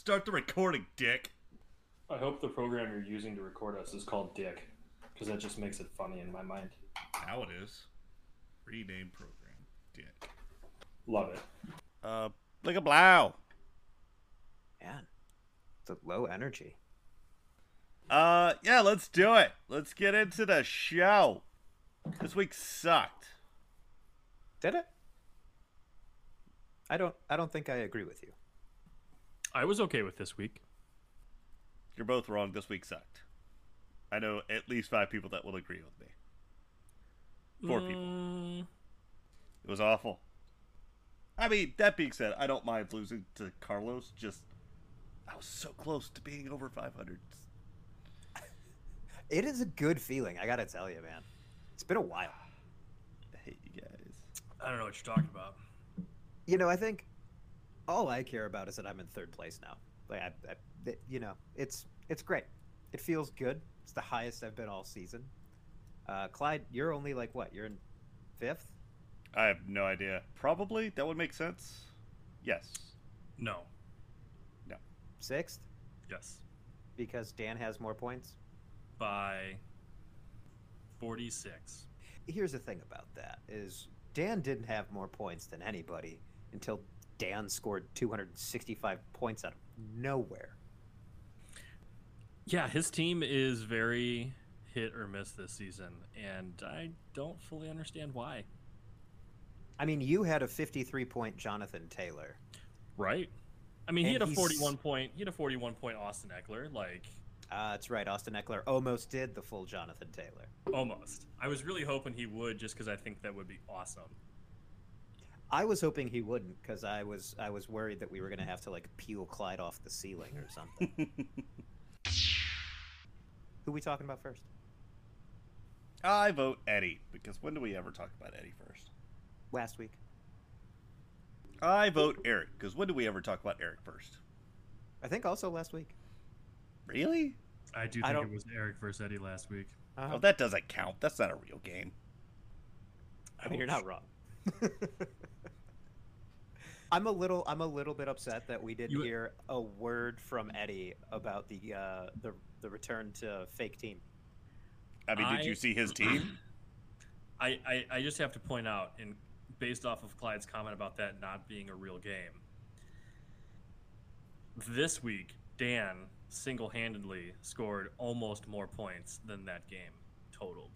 Start the recording, dick. I hope the program you're using to record us is called Dick, because that just makes it funny in my mind. Now it is. Rename program. Dick. Love it. Like a blow. Man, the low energy. Yeah, let's do it. Let's get into the show. This week sucked. Did it? I don't think I agree with you. I was okay with this week. You're both wrong. This week sucked. I know at least 5 people that will agree with me. 4 people. It was awful. I mean, that being said, I don't mind losing to Carlos. Just, I was so close to being over 500. It is a good feeling, I gotta tell you, man. It's been a while. I hate you guys. I don't know what you're talking about. You know, I think all I care about is that I'm in 3rd place now. Like, it's great. It feels good. It's the highest I've been all season. Clyde, you're only like what? You're in 5th? I have no idea. Probably. That would make sense. Yes. No. 6th? Yes. Because Dan has more points? By 46. Here's the thing about that, is Dan didn't have more points than anybody until Dan scored 265 points out of nowhere. Yeah, his team is very hit or miss this season, and I don't fully understand why. I mean, you had a 53-point Jonathan Taylor. Right? I mean, he And had a he's- 41 point Austin Eckler, like That's right. Austin Eckler almost did the full Jonathan Taylor. almost. I was really hoping he would, just because I think that would be awesome. I was hoping he wouldn't, because I was worried that we were going to have to like peel Clyde off the ceiling or something. Who we talking about first? I vote Eddie, because when do we ever talk about Eddie first? Last week. I vote Eric, because when do we ever talk about Eric first? I think also last week. Really? I do I think don't- it was Eric versus Eddie last week. Oh, that doesn't count. That's not a real game. I mean, you're not wrong. I'm a little bit upset that we didn't You- hear a word from Eddie about the return to fake team. I mean, did you see his team? I just have to point out, and based off of Clyde's comment about that not being a real game, this week Dan single-handedly scored almost more points than that game totaled.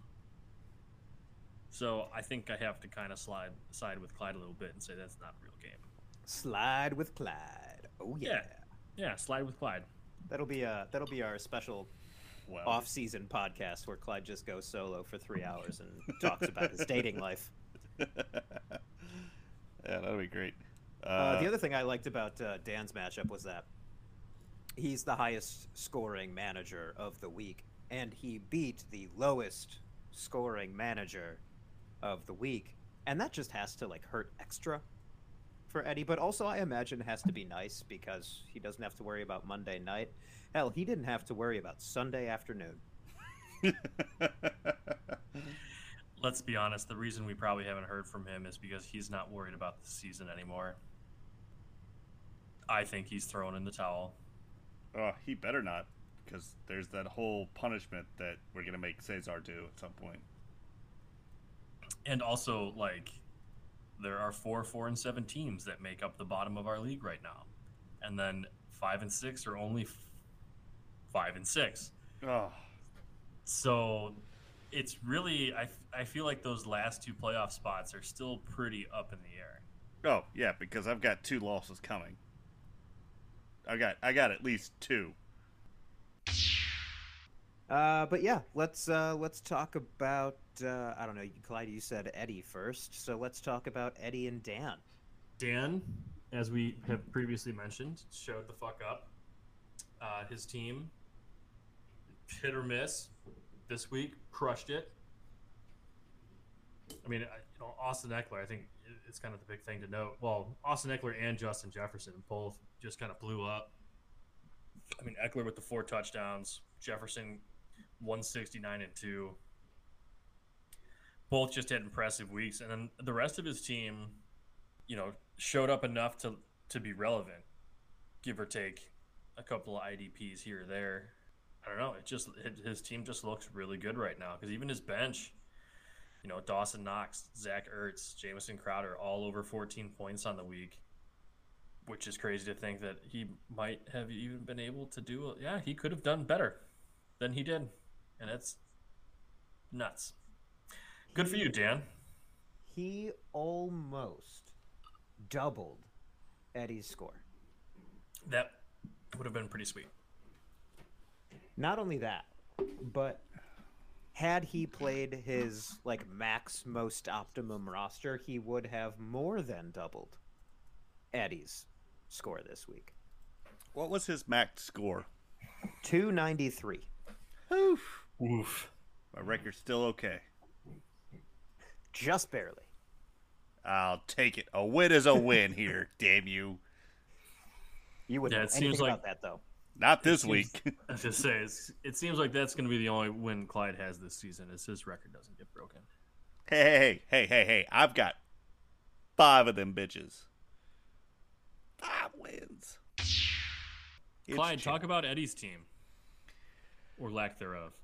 So I think I have to kind of side with Clyde a little bit and say that's not a real game. Slide with Clyde. Oh yeah. Yeah, slide with Clyde. That'll be our special Well, off-season podcast where Clyde just goes solo for 3 hours and talks about his dating life. yeah, that'd be great. The other thing I liked about Dan's matchup was that he's the highest scoring manager of the week, and he beat the lowest scoring manager of the week, and that just has to like hurt extra for Eddie. But also, I imagine it has to be nice because he doesn't have to worry about Monday night. Hell, he didn't have to worry about Sunday afternoon. Let's be honest, the reason we probably haven't heard from him is because he's not worried about the season anymore. I think he's thrown in the towel. Oh, he better not, because there's that whole punishment that we're gonna make Cesar do at some point. And also, like, there are 4-4-7 teams that make up the bottom of our league right now, and then 5 and 6 are only 5 and 6. Oh, So it's really, I feel like those last 2 playoff spots are still pretty up in the air. oh yeah, because I've got 2 losses coming. I got at least 2. But yeah, let's talk about I don't know, Clyde. You said Eddie first, so let's talk about Eddie and Dan. Dan, as we have previously mentioned, showed the fuck up. His team, hit or miss. This week, crushed it. I mean, Austin Eckler, I think it's kind of the big thing to note. Well, Austin Eckler and Justin Jefferson both just kind of blew up. I mean, Eckler with the 4 touchdowns, Jefferson 169 and 2. Both just had impressive weeks, and then the rest of his team, showed up enough to be relevant, give or take a couple of IDPs here or there. I don't know. His team just looks really good right now because even his bench, Dawson Knox, Zach Ertz, Jamison Crowder, all over 14 points on the week, which is crazy to think that he might have even been able to do it. Yeah, he could have done better than he did, and that's nuts. Good for you, Dan. He almost doubled Eddie's score. That would have been pretty sweet. Not only that, but had he played his max most optimum roster, he would have more than doubled Eddie's score this week. What was his max score? 293. Oof. Oof. My record's still okay. Just barely. I'll take it. A win is a win here, damn you. You wouldn't know anything about that, though. Not this week. I was just say, it seems like that's going to be the only win Clyde has this season, is his record doesn't get broken. Hey. I've got 5 of them bitches. 5 wins. Clyde, talk about Eddie's team. Or lack thereof.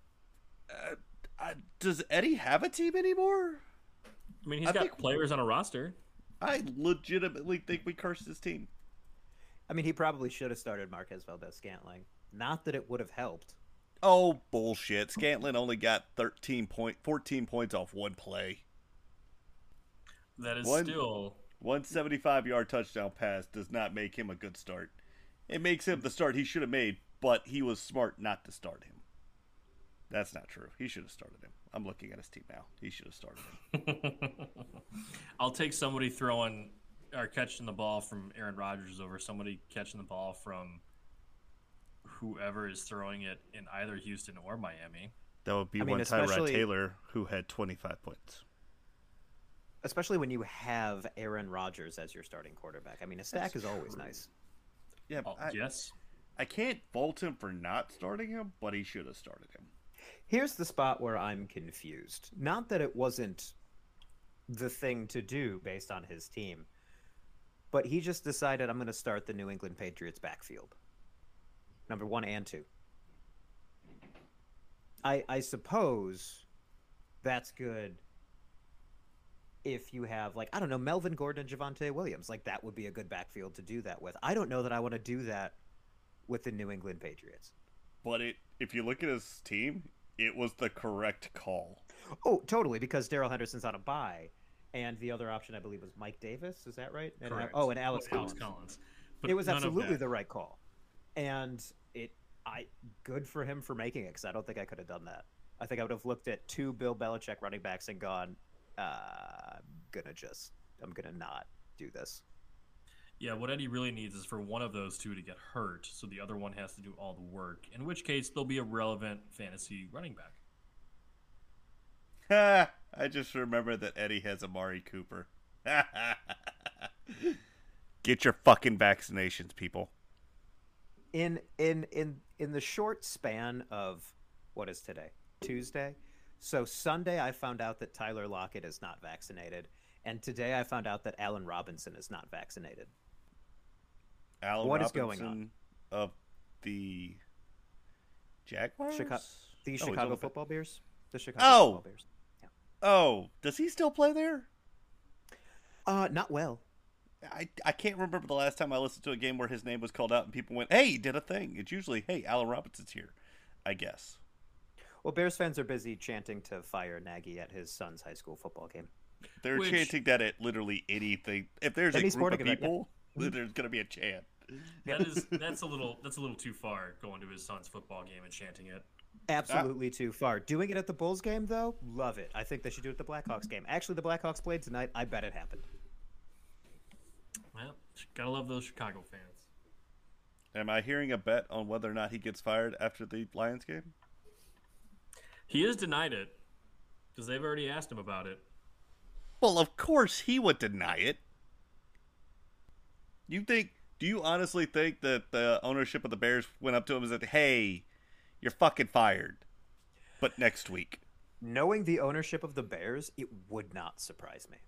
Does Eddie have a team anymore? I mean, he's got players on a roster. I legitimately think we cursed his team. I mean, he probably should have started Marquez Valdez-Scantling. Not that it would have helped. Oh, bullshit. Scantlin only got 14 points off one play. That is still... One 75-yard touchdown pass does not make him a good start. It makes him the start he should have made, but he was smart not to start him. That's not true. He should have started him. I'm looking at his team now. He should have started him. I'll take somebody throwing or catching the ball from Aaron Rodgers over somebody catching the ball from whoever is throwing it in either Houston or Miami. That would be one Tyrod Taylor who had 25 points. Especially when you have Aaron Rodgers as your starting quarterback. I mean, a stack is always nice. Yeah, yes. I can't fault him for not starting him, but he should have started him. Here's the spot where I'm confused. Not that it wasn't the thing to do based on his team, but he just decided, I'm going to start the New England Patriots backfield. Number 1 and 2. I suppose that's good if you have, I don't know, Melvin Gordon and Javonte Williams. That would be a good backfield to do that with. I don't know that I want to do that with the New England Patriots. But if you look at his team, it was the correct call. Oh, totally, because Darrell Henderson's on a bye, and the other option, I believe, was Mike Davis. Is that right? Correct. And Alex Collins. But it was absolutely the right call. And good for him for making it, because I don't think I could have done that. I think I would have looked at 2 Bill Belichick running backs and gone, I'm gonna not do this. Yeah, what Eddie really needs is for one of those 2 to get hurt, so the other one has to do all the work, in which case they'll be a relevant fantasy running back. I just remember that Eddie has Amari Cooper. Get your fucking vaccinations, people. In the short span of, what is today? Tuesday? So Sunday I found out that Tyler Lockett is not vaccinated, and today I found out that Allen Robinson is not vaccinated. What is going on? Of the Jaguars? Chicago Football Bears? The Chicago Football Bears. Yeah. Oh, does he still play there? Not well. I can't remember the last time I listened to a game where his name was called out and people went, hey, he did a thing. It's usually, hey, Allen Robinson's here, I guess. Well, Bears fans are busy chanting to fire Nagy at his son's high school football game. They're chanting that at literally anything. If there's a group of people, there's going to be a chant. That's a little too far, going to his son's football game and chanting it. Absolutely too far. Doing it at the Bulls game, though, love it. I think they should do it at the Blackhawks game. Actually, the Blackhawks played tonight. I bet it happened. Well, gotta love those Chicago fans. Am I hearing a bet on whether or not he gets fired after the Lions game? He has denied it, because they've already asked him about it. Well, of course he would deny it. Do you honestly think that the ownership of the Bears went up to him and said, hey, you're fucking fired, but next week? Knowing the ownership of the Bears, it would not surprise me.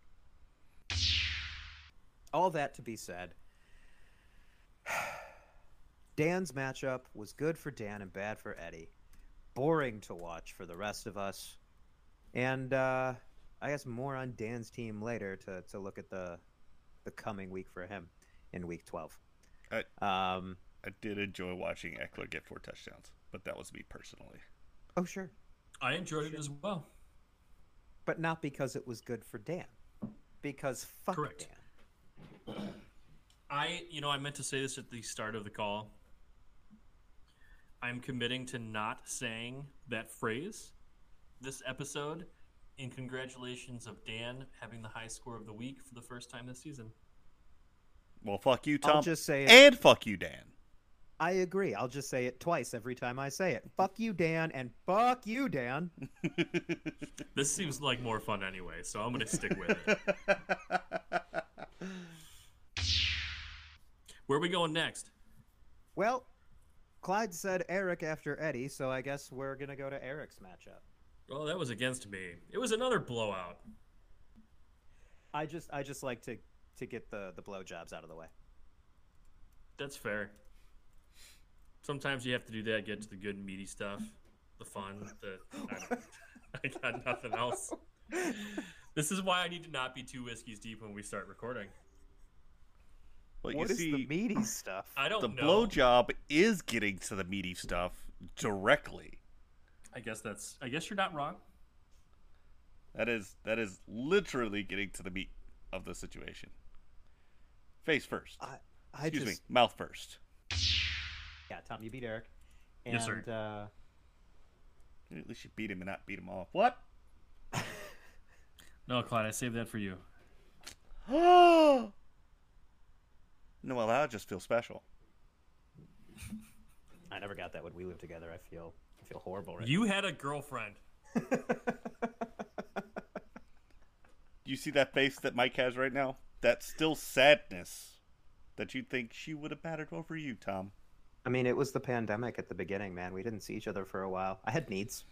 All that to be said, Dan's matchup was good for Dan and bad for Eddie. Boring to watch for the rest of us. And I guess more on Dan's team later to look at the coming week for him in week 12. I did enjoy watching Eckler get 4 touchdowns, but that was me personally. Oh, sure. I enjoyed it as well. But not because it was good for Dan. Because fuck Correct. Dan. I meant to say this at the start of the call. I'm committing to not saying that phrase this episode in congratulations of Dan having the high score of the week for the first time this season. Well, fuck you, Tom. I'll just say it. And fuck you, Dan. I agree. I'll just say it twice every time I say it. Fuck you, Dan, and fuck you, Dan. This seems like more fun anyway, so I'm going to stick with it. Where are we going next? Well, Clyde said Eric after Eddie, so I guess we're going to go to Eric's matchup. Well, that was against me. It was another blowout. I just like to get the blowjobs out of the way. That's fair. Sometimes you have to do that, get to the good meaty stuff, the fun. I got nothing else. This is why I need to not be 2 whiskeys deep when we start recording. Well, What you is see, the meaty stuff? I don't the know. blowjob is getting to the meaty stuff directly. I guess you're not wrong. That is literally getting to the meat of the situation. Face first. Excuse me, mouth first. Yeah, Tom, you beat Eric. And, Yes, sir. At least you beat him and not beat him off. What? No, Clyde, I saved that for you. No, well, that just feels special. I never got that when we lived together. I feel horrible right You had a girlfriend. You see that face that Mike has right now? That's still sadness that you think she would have battered over you, Tom. I mean, it was the pandemic at the beginning, man. We didn't see each other for a while. I had needs.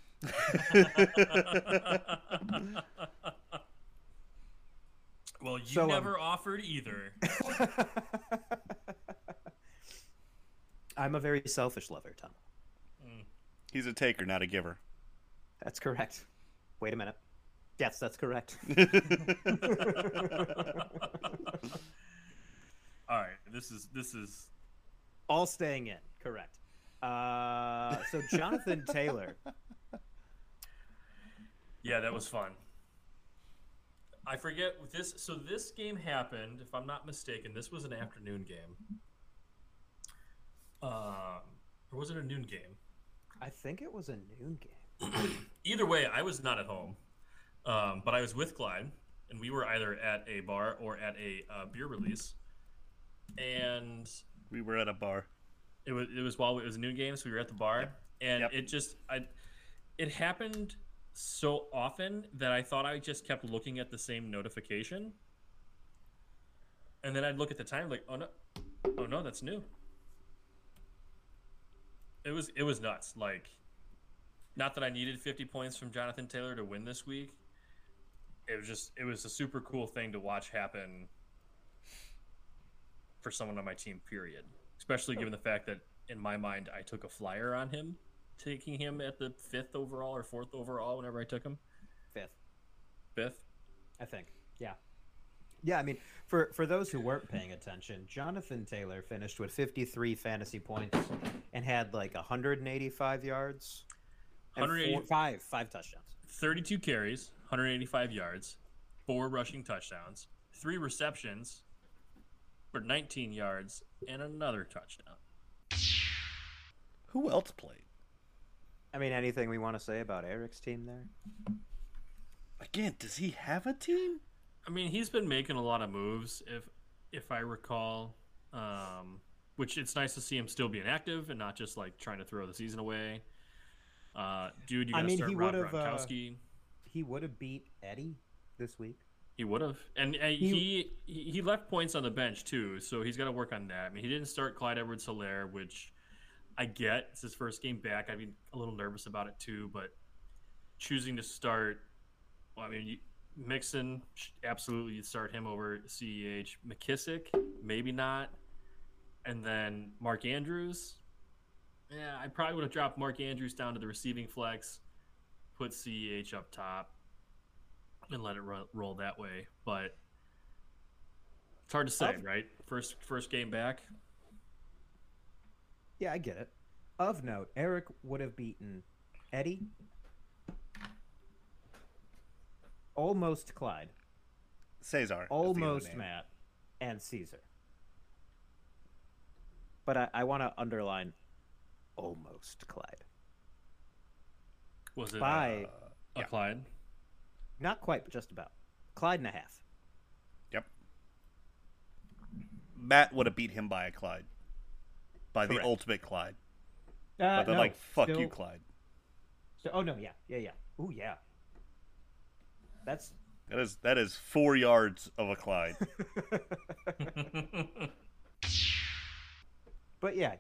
Well, you So, never offered either. I'm a very selfish lover, Tom. He's a taker, not a giver. That's correct. Wait a minute. Yes, that's correct. All right, this is All staying in. Correct. So Jonathan Taylor. Yeah, that was fun. I forget with this. So this game happened, if I'm not mistaken. This was an afternoon game. Or was it a noon game? I think it was a noon game. Either way, I was not at home, but I was with Clyde, and we were either at a bar or at a beer release. And We were at a bar. it was while it was a noon game, so we were at the bar, and Yep. it happened so often that I thought I just kept looking at the same notification, and then I'd look at the time like, oh no, that's new. It was nuts. Like, not that I needed 50 points from Jonathan Taylor to win this week. It was a super cool thing to watch happen for someone on my team, period. Especially given the fact that, in my mind, I took a flyer on him, taking him at the 5th overall or 4th overall whenever I took him. 5th? I think. Yeah. Yeah, I mean, for those who weren't paying attention, Jonathan Taylor finished with 53 fantasy points and had like 185 yards and five touchdowns. 32 carries, 185 yards, 4 rushing touchdowns, 3 receptions for 19 yards, and another touchdown. Who else played? I mean, anything we want to say about Eric's team there? Again, does he have a team? I mean, he's been making a lot of moves, if I recall, which it's nice to see him still being active and not just like trying to throw the season away. Dude, you got to start Rob Gronkowski. He would have beat Eddie this week. He would have, and he left points on the bench too, so he's got to work on that. I mean, he didn't start Clyde Edwards-Helaire, which I get. It's his first game back. I'd be a little nervous about it too, but choosing to start, well, I mean, Mixon, absolutely you'd start him over CEH. McKissick, maybe not. And then Mark Andrews, Yeah, I probably would have dropped Mark Andrews down to the receiving flex, put CEH up top, and let it roll that way. But it's hard to say, right? First game back. Yeah, I get it. Of note, Eric would have beaten Eddie, almost Clyde, Cesar. is the almost other name. Matt, and Caesar. But I want to underline almost Clyde. Was it By a Clyde? not quite, but just about. Clyde and a half. Yep. Matt would have beat him by a Clyde. By the Correct. ultimate Clyde. But they're No, like, fuck still- you, Clyde. Oh no, yeah. Ooh, yeah. That's That is 4 yards of a Clyde. But yeah,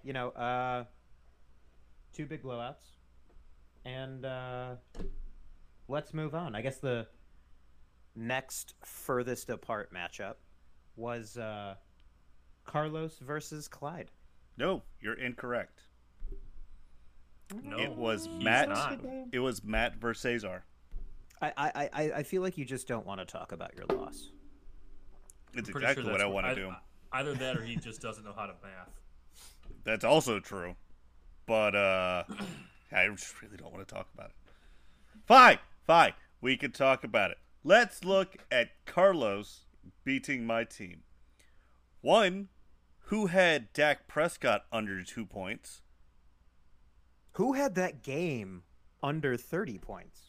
two big blowouts, and let's move on. I guess the next furthest apart matchup was Carlos versus Clyde. No, you're incorrect. No, It was he's Matt. not. It was Matt versus Cesar. I feel like you just don't want to talk about your loss. It's Pretty exactly sure what that's I want to do. Either that or he just doesn't know how to math. That's also true. But I just really don't want to talk about it. Fine. We can talk about it. Let's look at Carlos beating my team. One, who had Dak Prescott under 2 points. Who had that game under 30 points?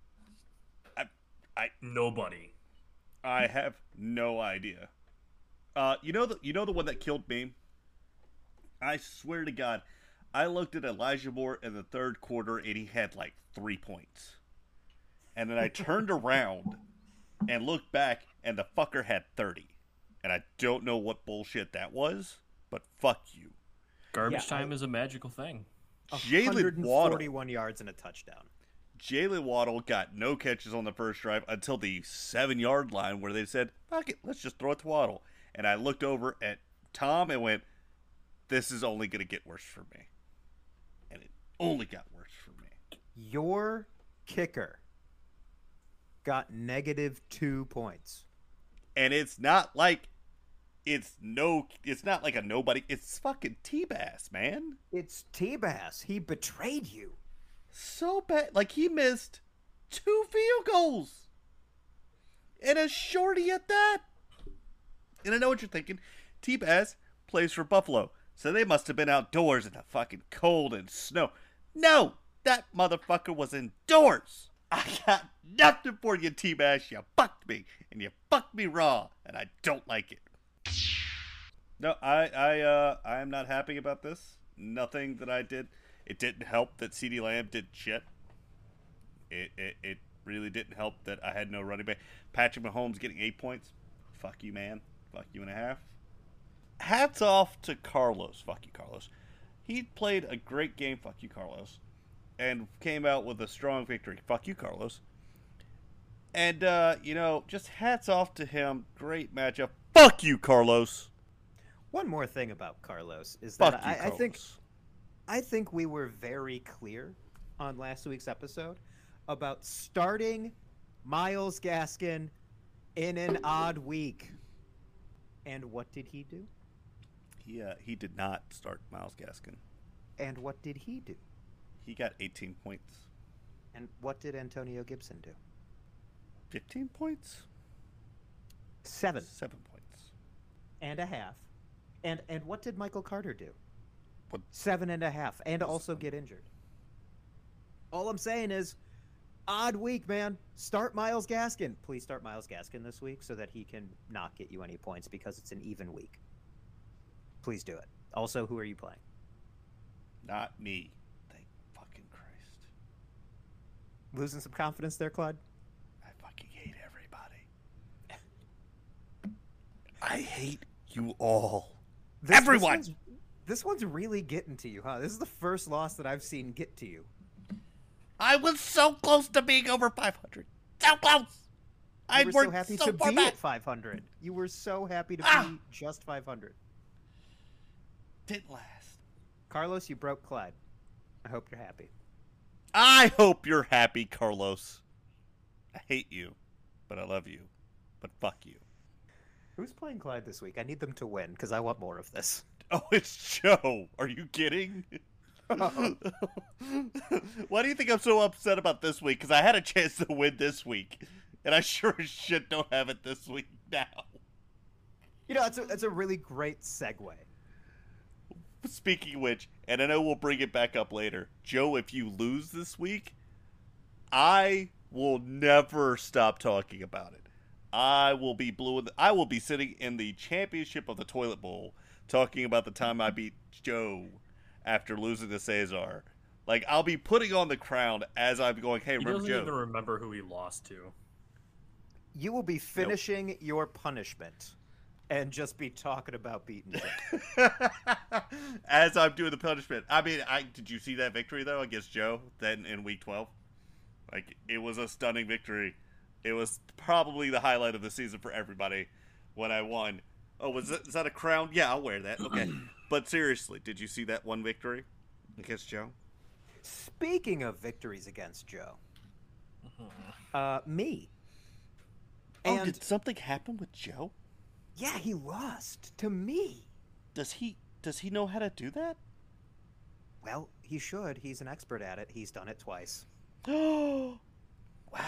Nobody. I have no idea. You know the one that killed me? I swear to God, I looked at Elijah Moore in the third quarter and he had like 3 points. And then I turned around and looked back and the fucker had 30. And I don't know what bullshit that was, but fuck you. Garbage Yeah, time is a magical thing. Jalen Waddle. 141 yards and a touchdown. Jalen Waddle got no catches on the first drive until the 7-yard line where they said, fuck it, let's just throw it to Waddle. And I looked over at Tom and went, this is only going to get worse for me. And it only got worse for me. Your kicker got -2 points. And it's not like it's not like a nobody. It's fucking T-Bass, man. It's T-Bass. He betrayed you. So bad. Like, he missed 2 field goals. And a shorty at that. And I know what you're thinking. T-Bass plays for Buffalo. So they must have been outdoors in the fucking cold and snow. No! That motherfucker was indoors. I got nothing for you, T-Bass. You fucked me. And you fucked me raw. And I don't like it. No, I am not happy about this. Nothing that I did. It didn't help that CeeDee Lamb did shit. It really didn't help that I had no running back. Patrick Mahomes getting 8 points. Fuck you, man. Fuck you and a half. Hats off to Carlos. Fuck you, Carlos. He played a great game. Fuck you, Carlos. And came out with a strong victory. Fuck you, Carlos. And, just hats off to him. Great matchup. Fuck you, Carlos. One more thing about Carlos is Fuck that you, Carlos. I think we were very clear on last week's episode about starting Myles Gaskin in an odd week. And what did he do? He did not start Myles Gaskin. And what did he do? He got 18 points. And what did Antonio Gibson do? 15 points? 7 7 points. and a half. And what did Michael Carter do? What? 7.5, and also get injured. All I'm saying is, odd week, man. Start Myles Gaskin. Please start Myles Gaskin this week so that he can not get you any points because it's an even week. Please do it. Also, who are you playing? Not me. Thank fucking Christ. Losing some confidence there, Claude? I fucking hate everybody. I hate you all. Everyone! This one's really getting to you, huh? This is the first loss that I've seen get to you. I was so close to being over 500. So close! I You were so worked happy so to far be back. at 500. You were so happy to be just 500. Didn't last. Carlos, you broke Clyde. I hope you're happy. I hope you're happy, Carlos. I hate you, but I love you. But fuck you. Who's playing Clyde this week? I need them to win because I want more of this. Oh, it's Joe. Are you kidding? Why do you think I'm so upset about this week? Because I had a chance to win this week, and I sure as shit don't have it this week now. You know, it's a really great segue. Speaking of which, and I know we'll bring it back up later, Joe, if you lose this week, I will never stop talking about it. I will be I will be sitting in the championship of the toilet bowl talking about the time I beat Joe after losing to Cesar. Like, I'll be putting on the crown as I'm going, hey, remember Joe? He doesn't even remember who he lost to. You will be finishing your punishment and just be talking about beating Joe. As I'm doing the punishment. I mean, did you see that victory, though, against Joe then in Week 12? Like, it was a stunning victory. It was probably the highlight of the season for everybody when I won. Oh, is that a crown? Yeah, I'll wear that. Okay. But seriously, did you see that one victory against Joe? Speaking of victories against Joe, me. Oh, And did something happen with Joe? yeah, he lost to me. Does he know how to do that? Well, he should. He's an expert at it. He's done it twice. Oh, wow.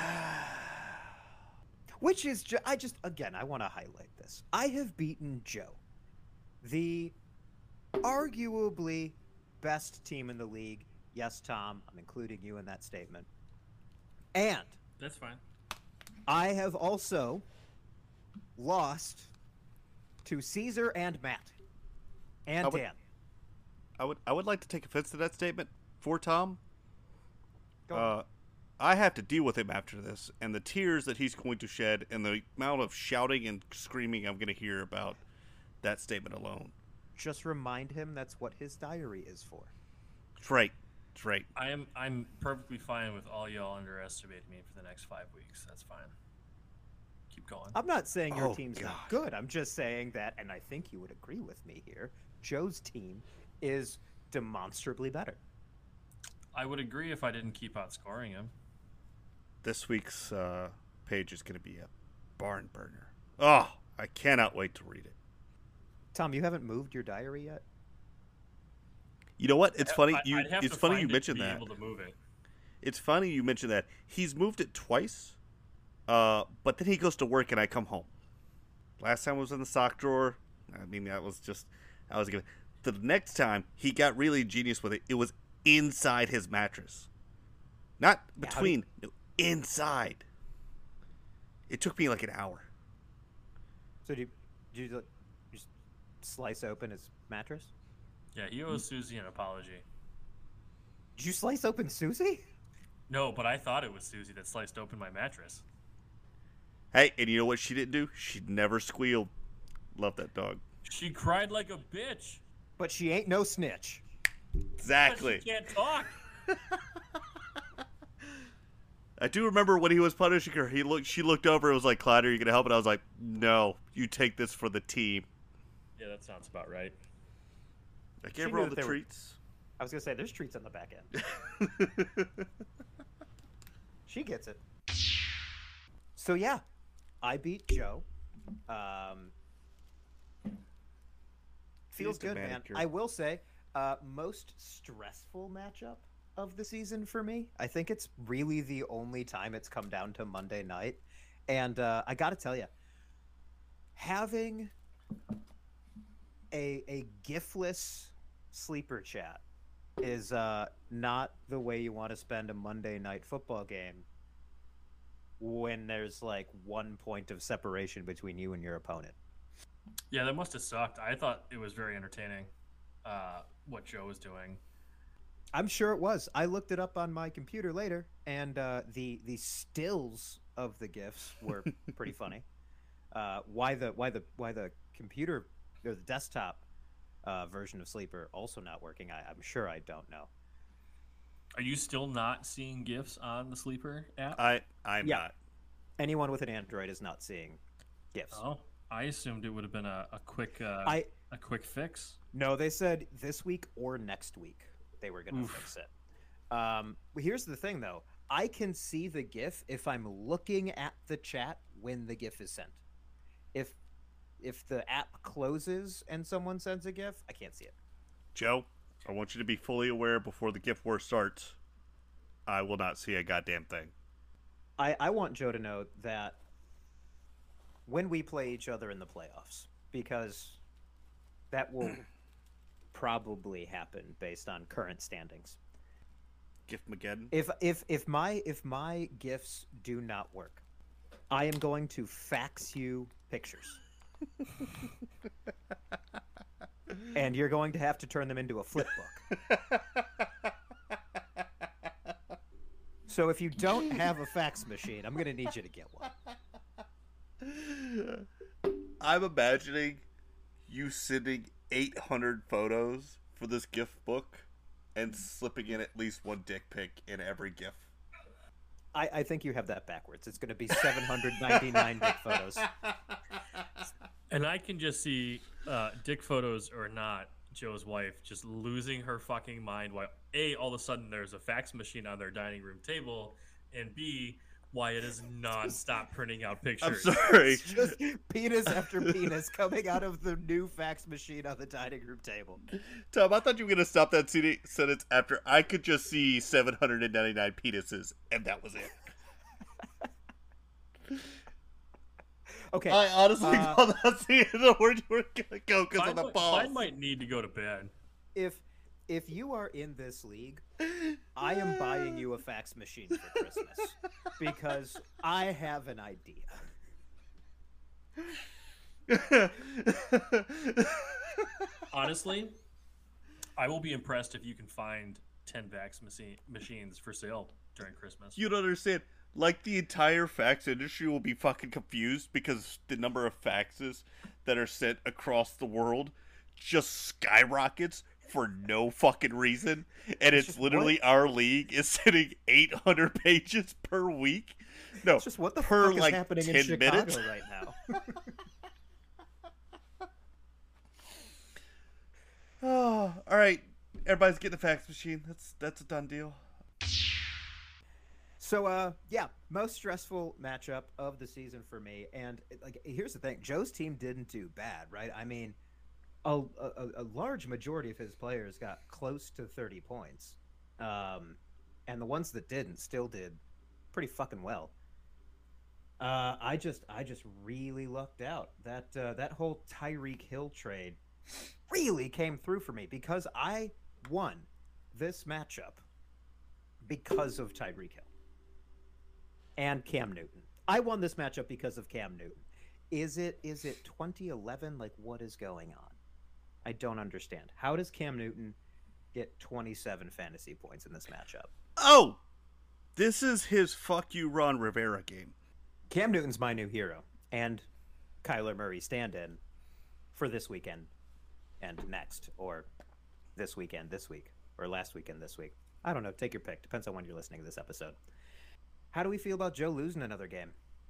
Which is, I want to highlight this. I have beaten Joe, the arguably best team in the league. Yes, Tom, I'm including you in that statement. And That's fine. I have also lost to Caesar and Matt and Dan. I would like to take offense to that statement for Tom. Go on. I have to deal with him after this, and the tears that he's going to shed, and the amount of shouting and screaming I'm going to hear about that statement alone. Just remind him that's what his diary is for. It's right. It's right. I'm perfectly fine with all y'all underestimating me for the next 5 weeks. That's fine. Keep going. I'm not saying your Oh, team's God. not good. I'm just saying that, and I think you would agree with me here, Joe's team is demonstrably better. I would agree if I didn't keep outscoring him. This week's page is going to be a barn burner. Oh, I cannot wait to read it. Tom, you haven't moved your diary yet? You know what? It's funny. I'd have It's to funny find you it to mentioned be that. able to move it. It's funny you mentioned that. He's moved it twice, but then he goes to work and I come home. Last time was in the sock drawer. I mean, I was good. The next time he got really ingenious with it. It was inside his mattress, not between. No, inside. It took me like an hour. So did you just slice open his mattress? Yeah, he owes Susie an apology. Did you slice open Susie? No, but I thought it was Susie that sliced open my mattress. Hey, and you know what she didn't do? She never squealed. Love that dog. She cried like a bitch. But she ain't no snitch. Exactly. But she can't talk. I do remember when he was punishing her. She looked over and was like, "Clyde, are you gonna help?" And I was like, "No, you take this for the team." Yeah, that sounds about right. I She gave her knew all that the they were- treats. I was going to say, there's treats on the back end. She gets it. So yeah, I beat Joe. Feels He's the good, man. manicure. I will say, most stressful matchup of the season for me. I think it's really the only time it's come down to Monday night. And I got to tell you, having a gifless sleeper chat is not the way you want to spend a Monday night football game when there's like 1 point of separation between you and your opponent. Yeah, that must have sucked. I thought it was very entertaining what Joe was doing. I'm sure it was. I looked it up on my computer later, and the stills of the gifs were pretty funny. Why the computer or the desktop version of Sleeper also not working? I'm sure I don't know. Are you still not seeing GIFs on the Sleeper app? I'm Yeah. not. Anyone with an Android is not seeing gifs. Oh, I assumed it would have been a quick quick fix. No, they said this week or next week they were going to fix it. Here's the thing, though. I can see the GIF if I'm looking at the chat when the GIF is sent. If the app closes and someone sends a GIF, I can't see it. Joe, I want you to be fully aware before the gift war starts. I will not see a goddamn thing. I want Joe to know that when we play each other in the playoffs, because that will probably happen based on current standings. Gift Mageddon? If my gifts do not work, I am going to fax you pictures. And you're going to have to turn them into a flip book. So if you don't have a fax machine, I'm going to need you to get one. I'm imagining you sending 800 photos for this gift book and slipping in at least one dick pic in every GIF. I think you have that backwards. It's going to be 799 dick photos. And I can just see, dick photos or not, Joe's wife just losing her fucking mind while A, all of a sudden there's a fax machine on their dining room table, and B, why it is nonstop printing out pictures. I'm sorry. It's just penis after penis coming out of the new fax machine on the dining room table. Tom, I thought you were going to stop that sentence after I could just see 799 penises, and that was it. Okay. I honestly thought that's the end of where you were going to go because of the balls. I might need to go to bed. If you are in this league, I am buying you a fax machine for Christmas because I have an idea. Honestly, I will be impressed if you can find 10 fax machines for sale during Christmas. You don't understand. Like, the entire fax industry will be fucking confused because the number of faxes that are sent across the world just skyrockets for no fucking reason. And it's literally our league is sending 800 pages per week. No, it's just what the per fuck is like happening 10 in Chicago minutes right now. Oh, all right. Everybody's getting a fax machine. That's a done deal. So, yeah, most stressful matchup of the season for me. And, like, here's the thing. Joe's team didn't do bad, right? I mean, a large majority of his players got close to 30 points. And the ones that didn't still did pretty fucking well. I just really lucked out. That whole Tyreek Hill trade really came through for me because I won this matchup because of Tyreek Hill. And Cam Newton. I won this matchup because of Cam Newton. Is it 2011? Like, what is going on? I don't understand. How does Cam Newton get 27 fantasy points in this matchup? Oh! This is his fuck you Ron Rivera game. Cam Newton's my new hero. And Kyler Murray stand-in for this weekend and next. Or this weekend this week. Or last weekend this week. I don't know. Take your pick. Depends on when you're listening to this episode. How do we feel about Joe losing another game?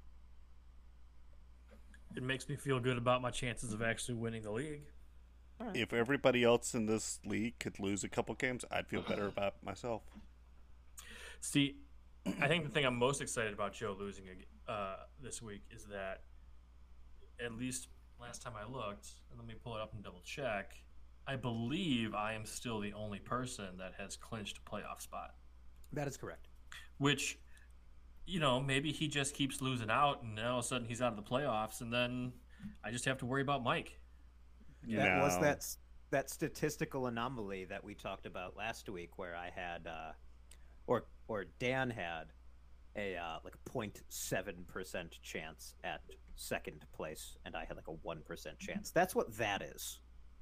It makes me feel good about my chances of actually winning the league. Right. If everybody else in this league could lose a couple games, I'd feel better about myself. See, I think the thing I'm most excited about Joe losing this week is that, at least last time I looked, and let me pull it up and double check, I believe I am still the only person that has clinched a playoff spot. That is correct. Which, you know, maybe he just keeps losing out and all of a sudden he's out of the playoffs and then I just have to worry about Mike. That was that statistical anomaly that we talked about last week where I had or Dan had a like a 0.7% chance at second place and I had like a 1% chance. That's what that is.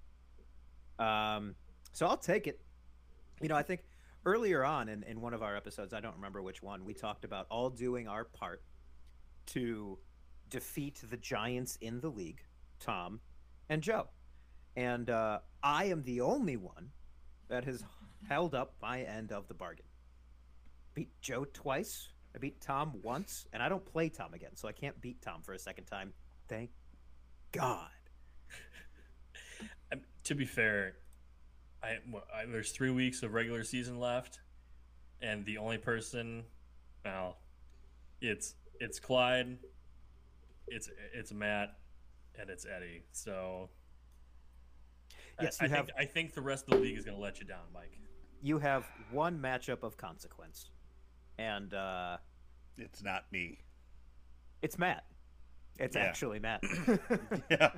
So I'll take it. You know, I think earlier on in one of our episodes, I don't remember which one, we talked about all doing our part to defeat the giants in the league, Tom and Joe. And I am the only one that has held up my end of the bargain. Beat Joe twice, I beat Tom once, and I don't play Tom again, so I can't beat Tom for a second time. Thank God. To be fair, there's 3 weeks of regular season left, and the only person, well, it's Clyde, it's Matt, and it's Eddie. So Yes, I think the rest of the league is going to let you down, Mike. you have one matchup of consequence, and It's not me. it's Matt. It's Yeah. actually Matt. Yeah.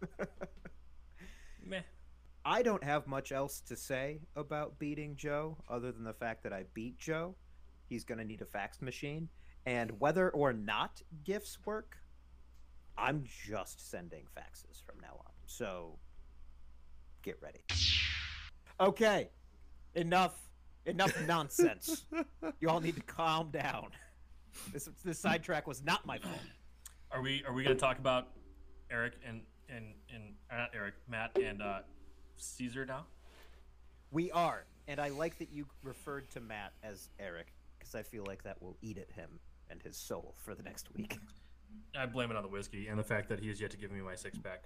Meh. I don't have much else to say about beating Joe other than the fact that I beat Joe. He's going to need a fax machine. And whether or not gifts work, I'm just sending faxes from now on. So get ready. Okay. Enough nonsense. You all need to calm down. This sidetrack was not my fault. Are we going to talk about Eric and not Eric, Matt and Caesar now? We are. And I like that you referred to Matt as Eric, because I feel like that will eat at him and his soul for the next week. I blame it on the whiskey and the fact that he has yet to give me my 6-pack.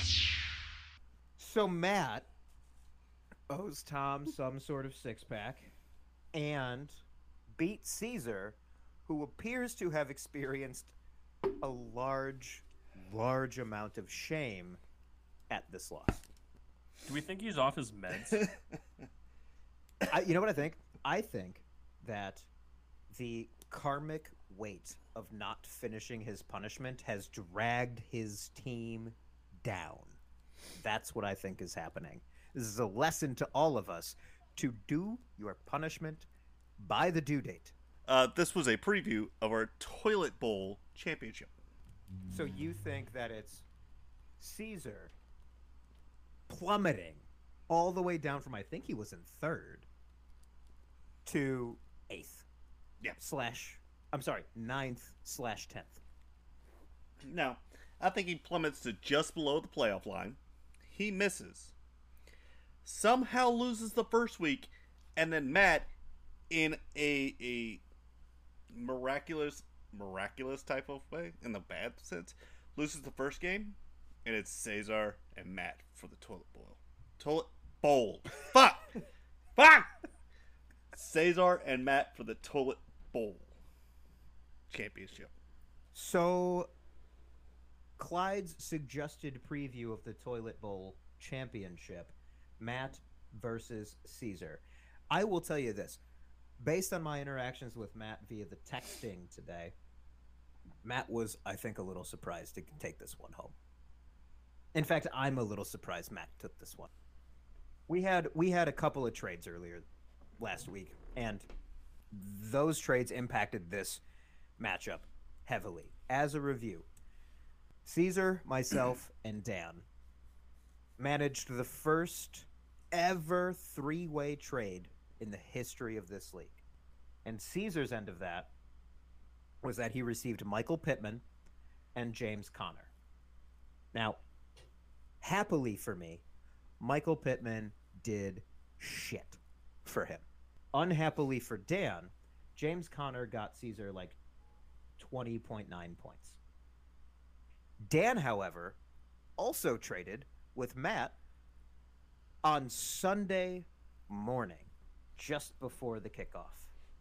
So Matt owes Tom some sort of 6-pack and beat Caesar, who appears to have experienced a large amount of shame at this loss. Do we think he's off his meds? You know what I think? I think that the karmic weight of not finishing his punishment has dragged his team down. That's what I think is happening. This is a lesson to all of us to do your punishment by the due date. This was a preview of our Toilet Bowl championship. So you think that it's Caesar plummeting all the way down from, I think he was in 3rd, to 8th. Yeah. I'm sorry, 9th/10th. No, I think he plummets to just below the playoff line. He misses. Somehow loses the first week, and then Matt, in a miraculous type of way, in the bad sense, loses the first game, and it's Caesar and Matt for the toilet bowl. Fuck! Caesar and Matt for the toilet bowl championship. So Clyde's suggested preview of the Toilet Bowl championship, Matt versus Caesar. I will tell you this. Based on my interactions with Matt via the texting today, Matt was, I think, a little surprised to take this one home. In fact, I'm a little surprised Matt took this one. We had a couple of trades earlier last week, and those trades impacted this matchup heavily. As a review, Caesar, myself, and Dan managed the first ever 3-way trade in the history of this league. And Caesar's end of that was that he received Michael Pittman and James Conner. Now, happily for me, Michael Pittman did shit for him. Unhappily for Dan, James Conner got Caesar like 20.9 points. Dan, however, also traded with Matt on Sunday morning, just before the kickoff.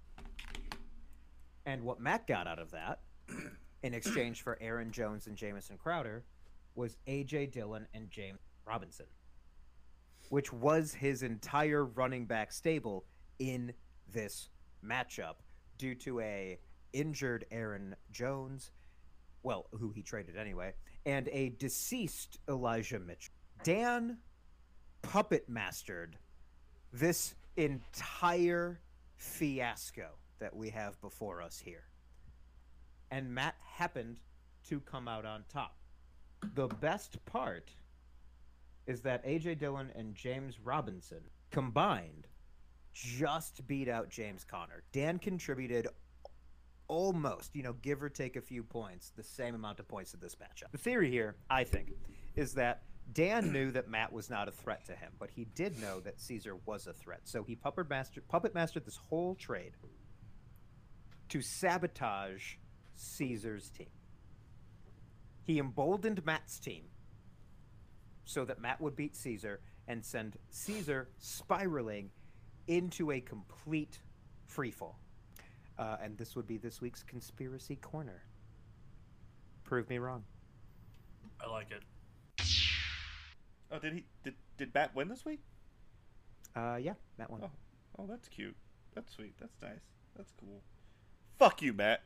And what Matt got out of that, in exchange for Aaron Jones and Jamison Crowder, was A.J. Dillon and James Robinson, which was his entire running back stable in this matchup due to a injured Aaron Jones, well, who he traded anyway, and a deceased Elijah Mitchell. Dan puppet mastered this entire fiasco that we have before us here. And Matt happened to come out on top. The best part is that A.J. Dillon and James Robinson combined just beat out James Conner. Dan contributed almost, give or take a few points, the same amount of points to this matchup. The theory here, I think, is that Dan knew that Matt was not a threat to him, but he did know that Caesar was a threat. So he puppet mastered this whole trade to sabotage Caesar's team. He emboldened Matt's team so that Matt would beat Caesar and send Caesar spiraling into a complete free fall. And this would be this week's Conspiracy Corner. Prove me wrong. I like it. Oh, did Matt win this week? Yeah, Matt won. Oh, that's cute. That's sweet. That's nice. That's cool. Fuck you, Matt.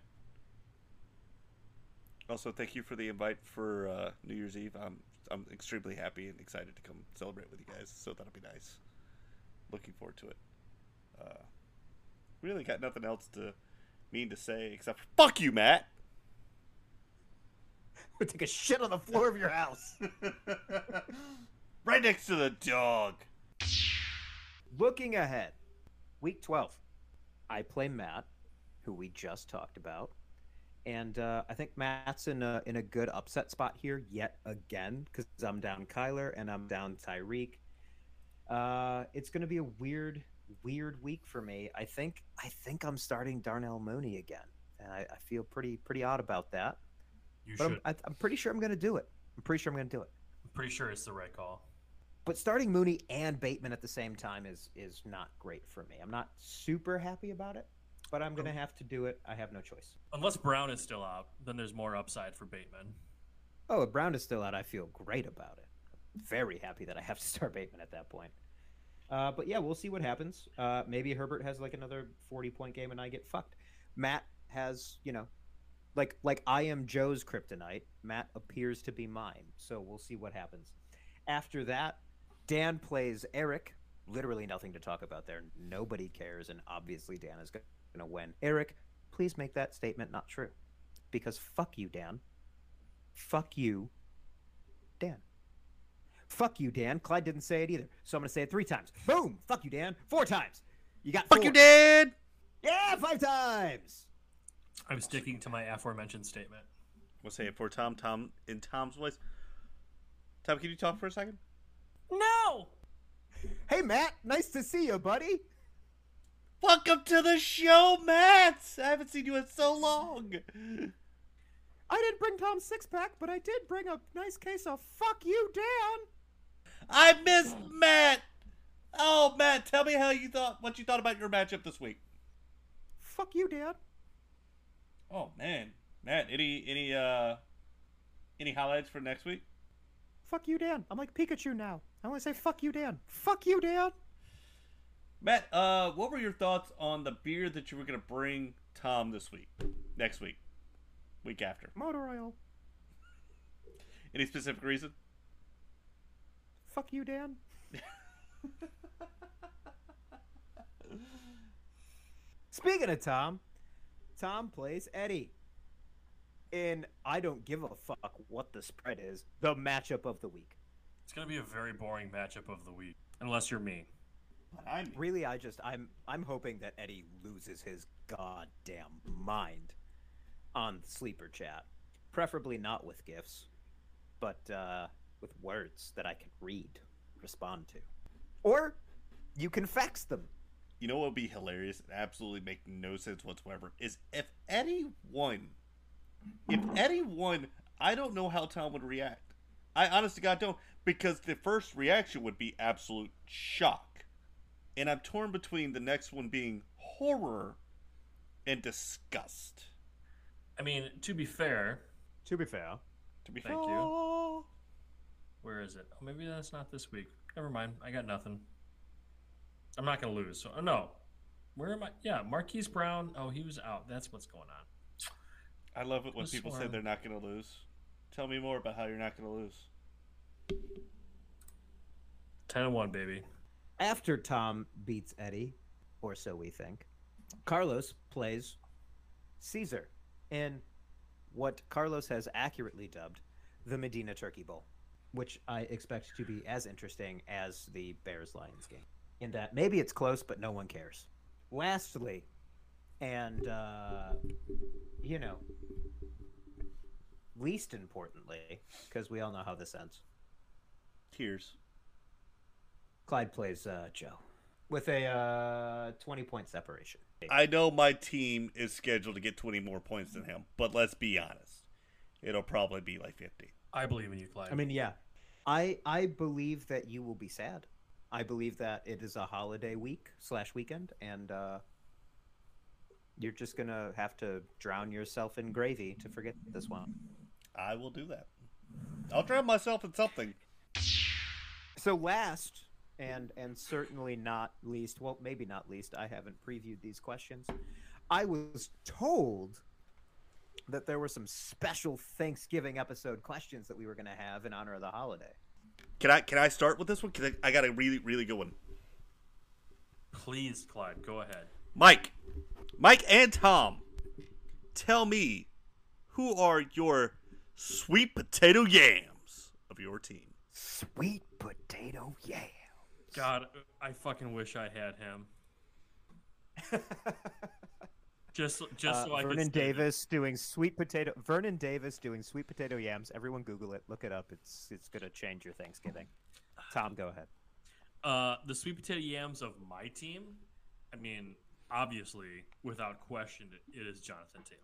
Also, thank you for the invite for New Year's Eve. I'm extremely happy and excited to come celebrate with you guys, so that'll be nice. Looking forward to it. Really got nothing else to say except for fuck you, Matt. Would take a shit on the floor of your house. Right next to the dog. Looking ahead, week 12, I play Matt, who we just talked about, and I think Matt's in a good upset spot here yet again because I'm down Kyler and I'm down Tyreek. It's going to be a weird week for me. I think I'm starting Darnell Mooney again, and I feel pretty odd about that. You but should. I'm pretty sure I'm going to do it. I'm pretty sure it's the right call. But starting Mooney and Bateman at the same time is not great for me. I'm not super happy about it, but I'm going to have to do it. I have no choice. Unless Brown is still out, then there's more upside for Bateman. Oh, if Brown is still out, I feel great about it. Very happy that I have to start Bateman at that point. But yeah, we'll see what happens. Maybe Herbert has like another 40-point game and I get fucked. Matt has, like I am Joe's kryptonite. Matt appears to be mine. So we'll see what happens. After that, Dan plays Eric. Literally nothing to talk about there. Nobody cares, and obviously Dan is going to win. Eric, please make that statement not true. Because fuck you, Dan. Fuck you, Dan. Fuck you, Dan. Clyde didn't say it either, so I'm going to say it 3 times. Boom! Fuck you, Dan. 4 times. You got 4. Fuck you, Dan! Yeah, 5 times! I'm sticking to my aforementioned statement. We'll say it for Tom in Tom's voice. Tom, can you talk for a second? No! Hey, Matt. Nice to see you, buddy. Welcome to the show, Matt! I haven't seen you in so long. I didn't bring Tom's 6-pack, but I did bring a nice case of fuck you, Dan. I missed Matt! Oh, Matt, tell me what you thought about your matchup this week. Fuck you, Dan. Oh, man. Matt, any highlights for next week? Fuck you, Dan. I'm like Pikachu now. I want to say fuck you, Dan. Fuck you, Dan. Matt, what were your thoughts on the beer that you were going to bring Tom next week, week after? Motor oil. Any specific reason? Fuck you, Dan. Speaking of Tom plays Eddie in I don't give a fuck what the spread is, the matchup of the week. It's going to be a very boring matchup of the week, unless you're me. Really, I'm hoping that Eddie loses his goddamn mind on Sleeper Chat. Preferably not with gifs, but with words that I can respond to. Or you can fax them. You know what would be hilarious and absolutely make no sense whatsoever is if Eddie won. If Eddie won, I don't know how Tom would react. I honest to God don't, because the first reaction would be absolute shock. And I'm torn between the next one being horror and disgust. I mean, to be fair. To be fair. Thank you. Where is it? Oh, maybe that's not this week. Never mind. I got nothing. I'm not going to lose. So, no. Where am I? Yeah, Marquise Brown. Oh, he was out. That's what's going on. I love it when people say they're not going to lose. Tell me more about how you're not going to lose. 10-1, baby. After Tom beats Eddie, or so we think, Carlos plays Caesar in what Carlos has accurately dubbed the Medina Turkey Bowl, which I expect to be as interesting as the Bears-Lions game, in that maybe it's close, but no one cares. Lastly, and, least importantly, because we all know how this ends. Tears. Clyde plays Joe with a 20-point separation. I know my team is scheduled to get 20 more points than him, but let's be honest. It'll probably be like 50. I believe in you, Clyde. I mean, yeah. I believe that you will be sad. I believe that it is a holiday week/weekend, and You're just gonna have to drown yourself in gravy to forget this one. I will do that. I'll drown myself in something. So last and certainly not least, well, maybe not least, I haven't previewed these questions. I was told that there were some special Thanksgiving episode questions that we were going to have in honor of the holiday. Can I start with this one? Because I got a really, really good one. Please, Clyde, go ahead. Mike and Tom, tell me, who are your sweet potato yams of your team? Sweet potato yams. God, I fucking wish I had him. Just so I could. Vernon Davis doing sweet potato. Vernon Davis doing sweet potato yams. Everyone, Google it. Look it up. It's gonna change your Thanksgiving. Tom, go ahead. The sweet potato yams of my team. I mean, obviously, without question, it is Jonathan Taylor.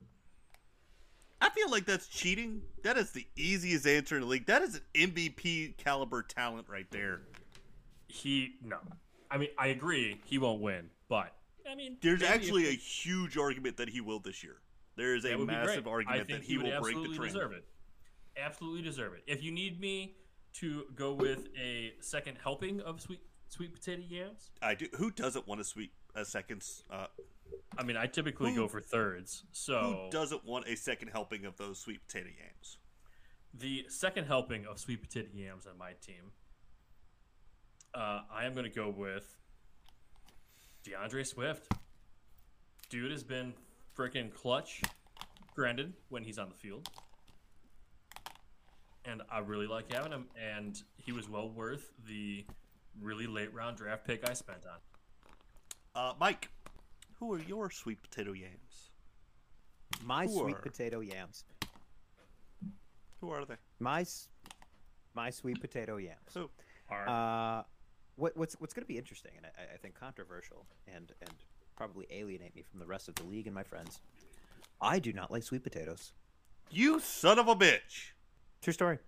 I feel like that's cheating. That is the easiest answer in the league. That is an MVP caliber talent right there. No. I mean, I agree he won't win, but I mean, there's actually a huge argument that he will this year. There is a massive argument that he will break the trend. Deserve it. Absolutely deserve it. If you need me to go with a second helping of sweet potato yams, I do. Who doesn't want a second? I mean, I typically go for thirds. So who doesn't want a second helping of those sweet potato yams? The second helping of sweet potato yams on my team, I am going to go with DeAndre Swift. Dude has been freaking clutch, granted, when he's on the field. And I really like having him, and he was well worth the really late round draft pick I spent on. Mike, who are your sweet potato yams? My sweet potato yams. Who are they? My sweet potato yams. Who? What's going to be interesting, and I think controversial, and probably alienate me from the rest of the league and my friends. I do not like sweet potatoes. You son of a bitch! True story.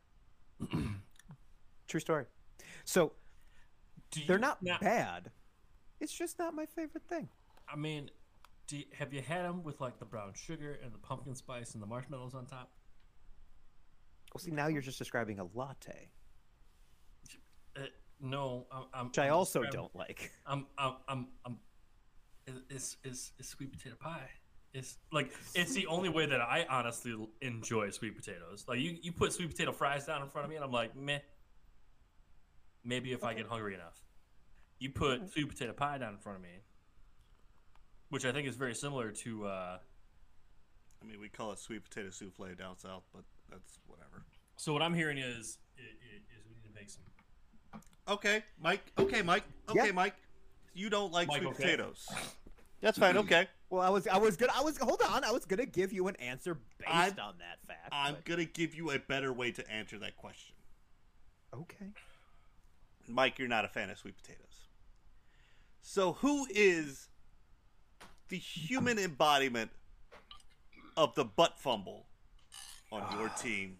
True story. So they're not bad. It's just not my favorite thing. I mean, have you had them with like the brown sugar and the pumpkin spice and the marshmallows on top? Well, see, now you're just describing a latte. No, which I also don't like. It's sweet potato pie. It's the only way that I honestly enjoy sweet potatoes. Like you put sweet potato fries down in front of me, and I'm like, meh. Maybe if I get hungry enough. You put sweet potato pie down in front of me, which I think is very similar to. I mean, we call it sweet potato souffle down south, but that's whatever. So what I'm hearing is we need to make some. Okay, Mike. Okay, Mike. Okay, yeah. Mike. You don't like sweet potatoes. That's fine. Okay. Well, I was hold on. I was gonna give you an answer based on that fact. I'm gonna give you a better way to answer that question. Okay. Mike, you're not a fan of sweet potatoes. So who is the human embodiment of the butt fumble on your team?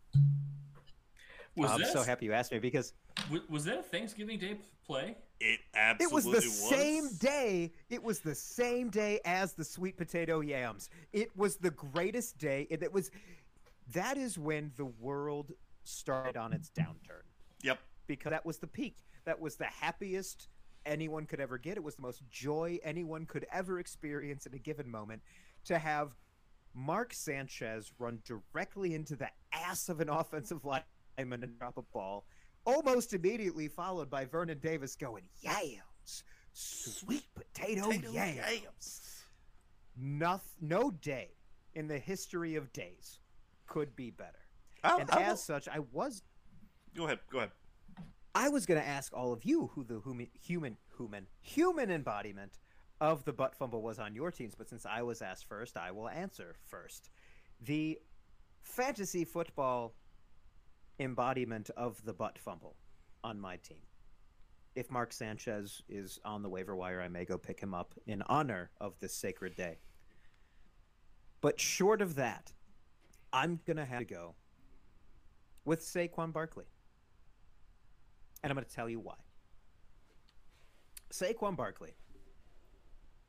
I'm so happy you asked me because was that a Thanksgiving Day play? It absolutely was. It was the same day. It was the same day as the sweet potato yams. It was the greatest day. That is when the world started on its downturn. Yep. Because that was the peak. That was the happiest anyone could ever get. It was the most joy anyone could ever experience in a given moment. To have Mark Sanchez run directly into the ass of an offensive lineman and drop a ball, almost immediately followed by Vernon Davis going, yams, sweet potato yams. No day in the history of days could be better. As such, I was... Go ahead. I was going to ask all of you who the human embodiment of the butt fumble was on your teams, but since I was asked first, I will answer first. The fantasy football embodiment of the butt fumble on my team. If Mark Sanchez is on the waiver wire, I may go pick him up in honor of this sacred day. But short of that, I'm going to have to go with Saquon Barkley. And I'm going to tell you why. Saquon Barkley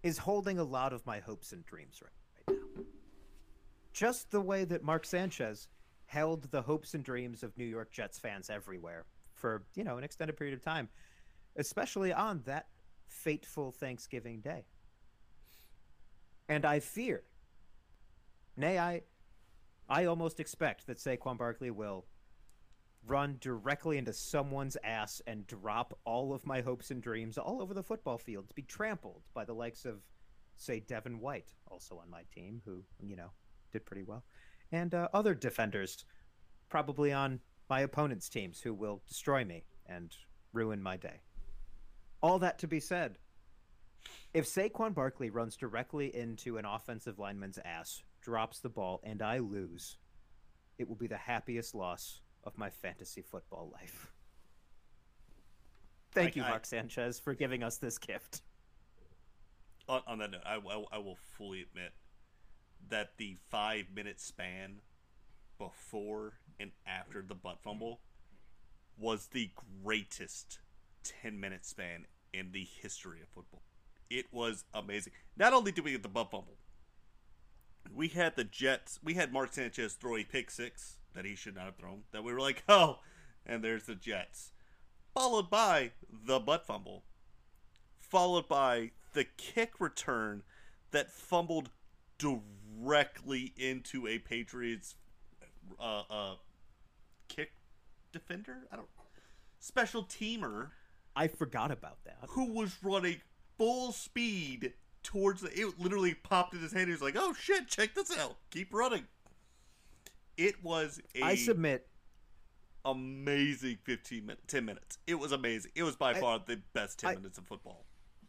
is holding a lot of my hopes and dreams right now. Just the way that Mark Sanchez held the hopes and dreams of New York Jets fans everywhere for, an extended period of time, especially on that fateful Thanksgiving Day. And I fear, nay, I almost expect that Saquon Barkley will run directly into someone's ass and drop all of my hopes and dreams all over the football field to be trampled by the likes of, say, Devin White, also on my team, who, did pretty well, and other defenders probably on my opponent's teams who will destroy me and ruin my day. All that to be said, if Saquon Barkley runs directly into an offensive lineman's ass, drops the ball, and I lose, it will be the happiest loss of my fantasy football life. Thank you, Mark Sanchez, for giving us this gift. On that note, I will fully admit that the 5-minute span before and after the butt fumble was the greatest 10-minute span in the history of football. It was amazing. Not only did we get the butt fumble, we had the Jets. We had Mark Sanchez throw a pick six that he should not have thrown. That we were like, oh, and there's the Jets. Followed by the butt fumble. Followed by the kick return that fumbled directly into a Patriots kick defender? Special teamer. I forgot about that. Who was running full speed towards it literally popped in his hand. He was like, oh shit, check this out. Keep running. It was I submit amazing 10 minutes. It was amazing. It was by far the best 10 minutes of football.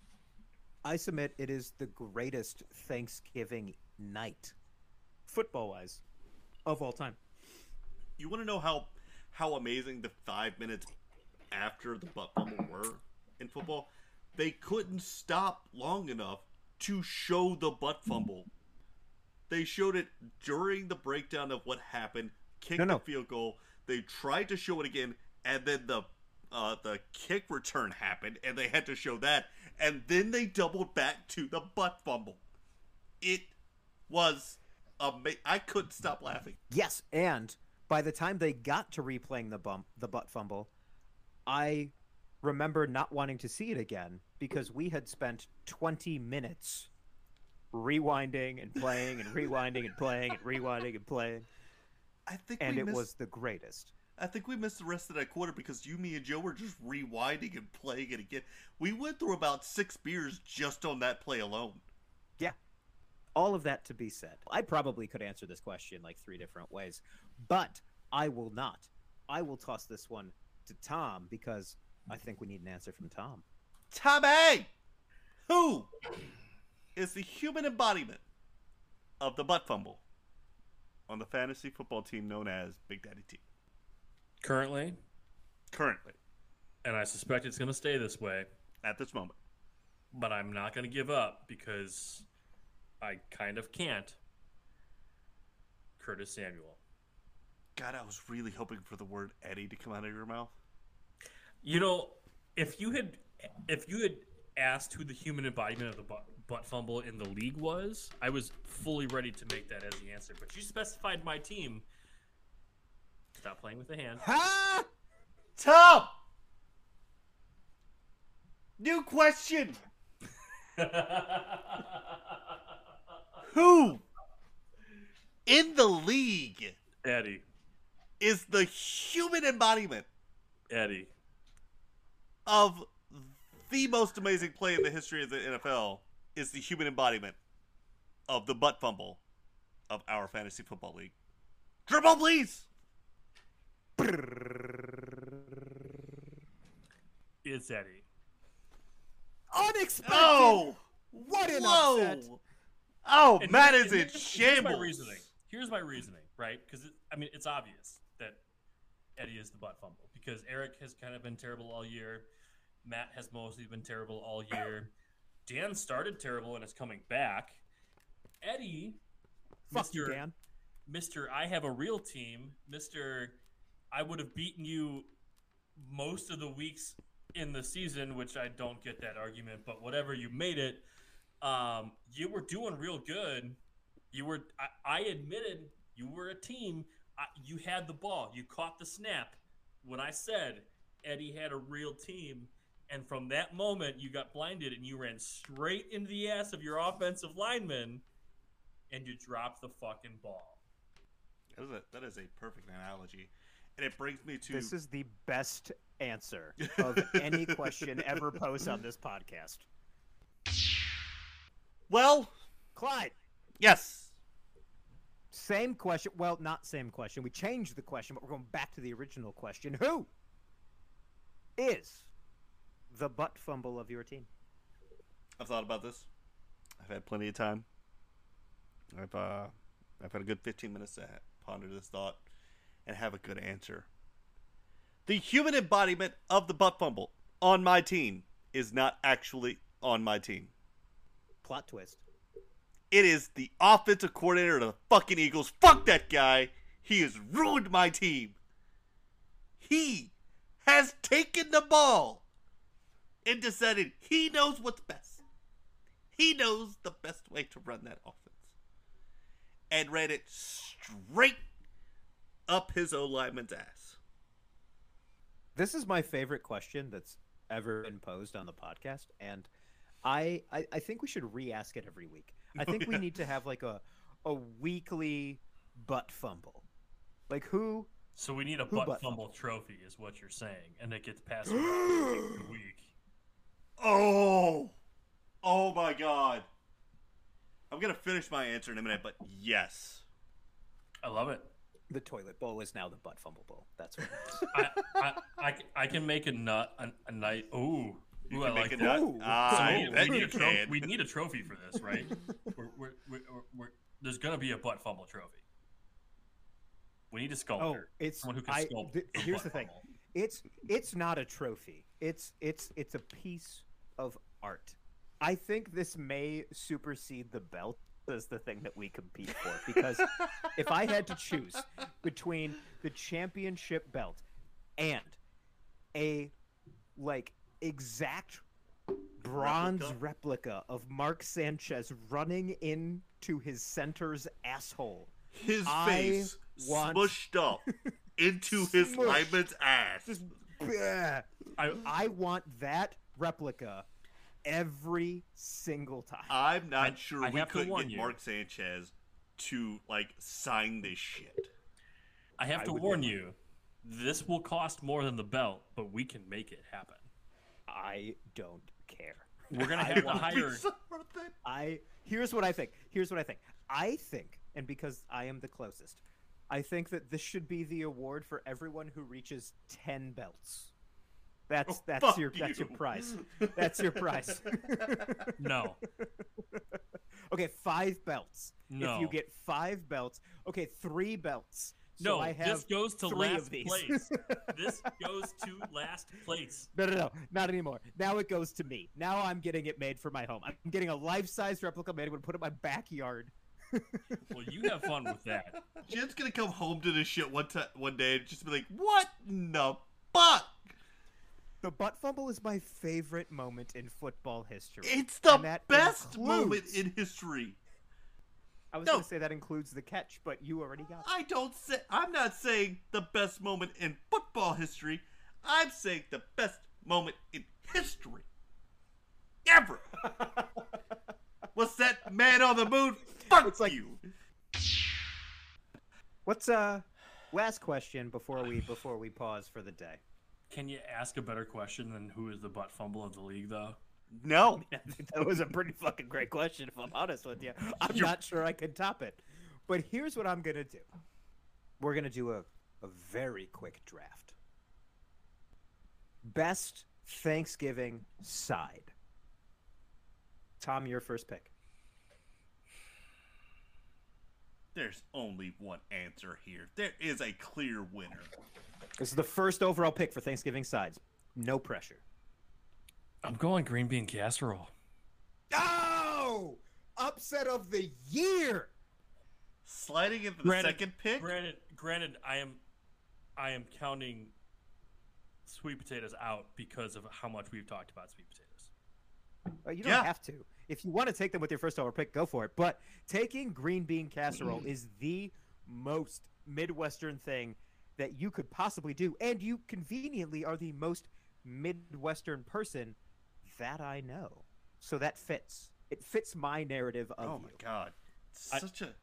I submit it is the greatest Thanksgiving night, football-wise, of all time. You want to know how amazing the 5 minutes after the butt fumble were in football? They couldn't stop long enough to show the butt fumble. They showed it during the breakdown of what happened, kicked the field goal. They tried to show it again, and then the kick return happened, and they had to show that. And then they doubled back to the butt fumble. It was amazing. I couldn't stop laughing. Yes, and by the time they got to replaying the butt fumble, I remember not wanting to see it again because we had spent 20 minutes rewinding and playing and rewinding and playing and rewinding and playing. It was the greatest. I think we missed the rest of that quarter because you, me, and Joe were just rewinding and playing it again. We went through about 6 beers just on that play alone. Yeah. All of that to be said. I probably could answer this question like 3 different ways, but I will not. I will toss this one to Tom because I think we need an answer from Tom. Tommy! Who is the human embodiment of the butt fumble on the fantasy football team known as Big Daddy T? Currently. And I suspect it's going to stay this way. At this moment. But I'm not going to give up because I kind of can't. Curtis Samuel. God, I was really hoping for the word Eddie to come out of your mouth. You know, if you had asked who the human embodiment of the butt fumble in the league was, I was fully ready to make that as the answer. But you specified my team. Stop playing with the hand. Ha! Tom! New question! Who in the league Eddie is the human embodiment Eddie of the most amazing play in the history of the NFL is the human embodiment of the butt fumble of our fantasy football league? Dribble, please! It's Eddie. Unexpected! Oh! What an upset! Oh, And Matt here- is in here's shambles. Here's my reasoning, right? Because it's obvious that Eddie is the butt fumble because Eric has kind of been terrible all year. Matt has mostly been terrible all year. Dan started terrible and is coming back. Eddie, Fuck you, Dan. Mr. I have a real team. Mr. I would have beaten you most of the weeks in the season, which I don't get that argument, but whatever, you made it. You were doing real good. You were. I admitted you were a team. You had the ball. You caught the snap. When I said Eddie had a real team, and from that moment you got blinded and you ran straight into the ass of your offensive lineman, and you dropped the fucking ball. That is a perfect analogy, and it brings me to This is the best answer of any question ever posed on this podcast. well, Clyde, yes. same question. Well, not same question. We changed the question, but we're going back to the original question. Who is the butt fumble of your team? I've thought about this. I've had plenty of time. I've had a good 15 minutes to ponder this thought and have a good answer. The human embodiment of the butt fumble on my team is not actually on my team. Plot twist. It is the offensive coordinator of the fucking Eagles. Fuck that guy. He has ruined my team. He has taken the ball and decided he knows what's best. He knows the best way to run that offense. And ran it straight up his O-lineman's ass. This is my favorite question that's ever been posed on the podcast, and I think we should re-ask it every week. I think we need to have like a weekly butt fumble. Like who? So we need a Who butt butt fumble trophy, is what you're saying, and it gets passed around every week. Oh my God. I'm going to finish my answer in a minute, but yes. I love it. The toilet bowl is now the butt fumble bowl. That's what it is. I can make a night. Ooh, You ooh, can I make like it that. nut. Ooh. I bet you we can. need a trophy for this, right? There's gonna be a butt fumble trophy. We need a sculptor. It's someone who can sculpt. a here's butt the thing. fumble. It's not a trophy. It's a piece of art. I think this may supersede the belt as the thing that we compete for, because if I had to choose between the championship belt and a exact bronze replica of Mark Sanchez running into his center's asshole, His I face want- smushed up into his Smushed. lineman's ass. just I want that replica every single time. I'm not sure I we have to couldn't warn get you. Mark Sanchez to sign this shit. I have to would warn you, this will cost more than the belt, but we can make it happen. I don't care. We're gonna I have to want- hire. Here's what I think. I think, and because I am the closest, I think that this should be the award for everyone who reaches 10 belts. That's fuck your you. prize. That's your prize. No, Okay, 5 belts. No. If you get 5 belts, okay, 3 belts. So no. I have This goes to 3 last of these. place. This goes to last place. No, not anymore. Now it goes to me. Now I'm getting it made for my home. I'm getting a life-size replica made. I'm going to put it in my backyard. Well, you have fun with that. Jen's gonna come home to this shit one day and just be like, "What in the fuck?" The butt fumble is my favorite moment in football history. It's the And that best includes- moment in history. I was No. going to say that includes the catch, but you already got it. I'm not saying the best moment in football history. I'm saying the best moment in history. Ever. What's that man on the moon? Fuck It's like- you. What's last question before we pause for the day? Can you ask a better question than who is the butt fumble of the league, though? No. That was a pretty fucking great question, if I'm honest with you. I'm not sure I can top it. But here's what I'm going to do. We're going to do a very quick draft. Best Thanksgiving side. Tom, your first pick. There's only one answer here. There is a clear winner. This is the first overall pick for Thanksgiving sides. No pressure. I'm going green bean casserole. Oh! Upset of the year! Sliding into the second pick? Granted, I am counting sweet potatoes out because of how much we've talked about sweet potatoes. You don't Yeah. have to. If you want to take them with your first overall pick, go for it. But taking green bean casserole is the most Midwestern thing that you could possibly do, and you conveniently are the most Midwestern person that I know. So that fits. It fits my narrative of Oh my you. god. Such a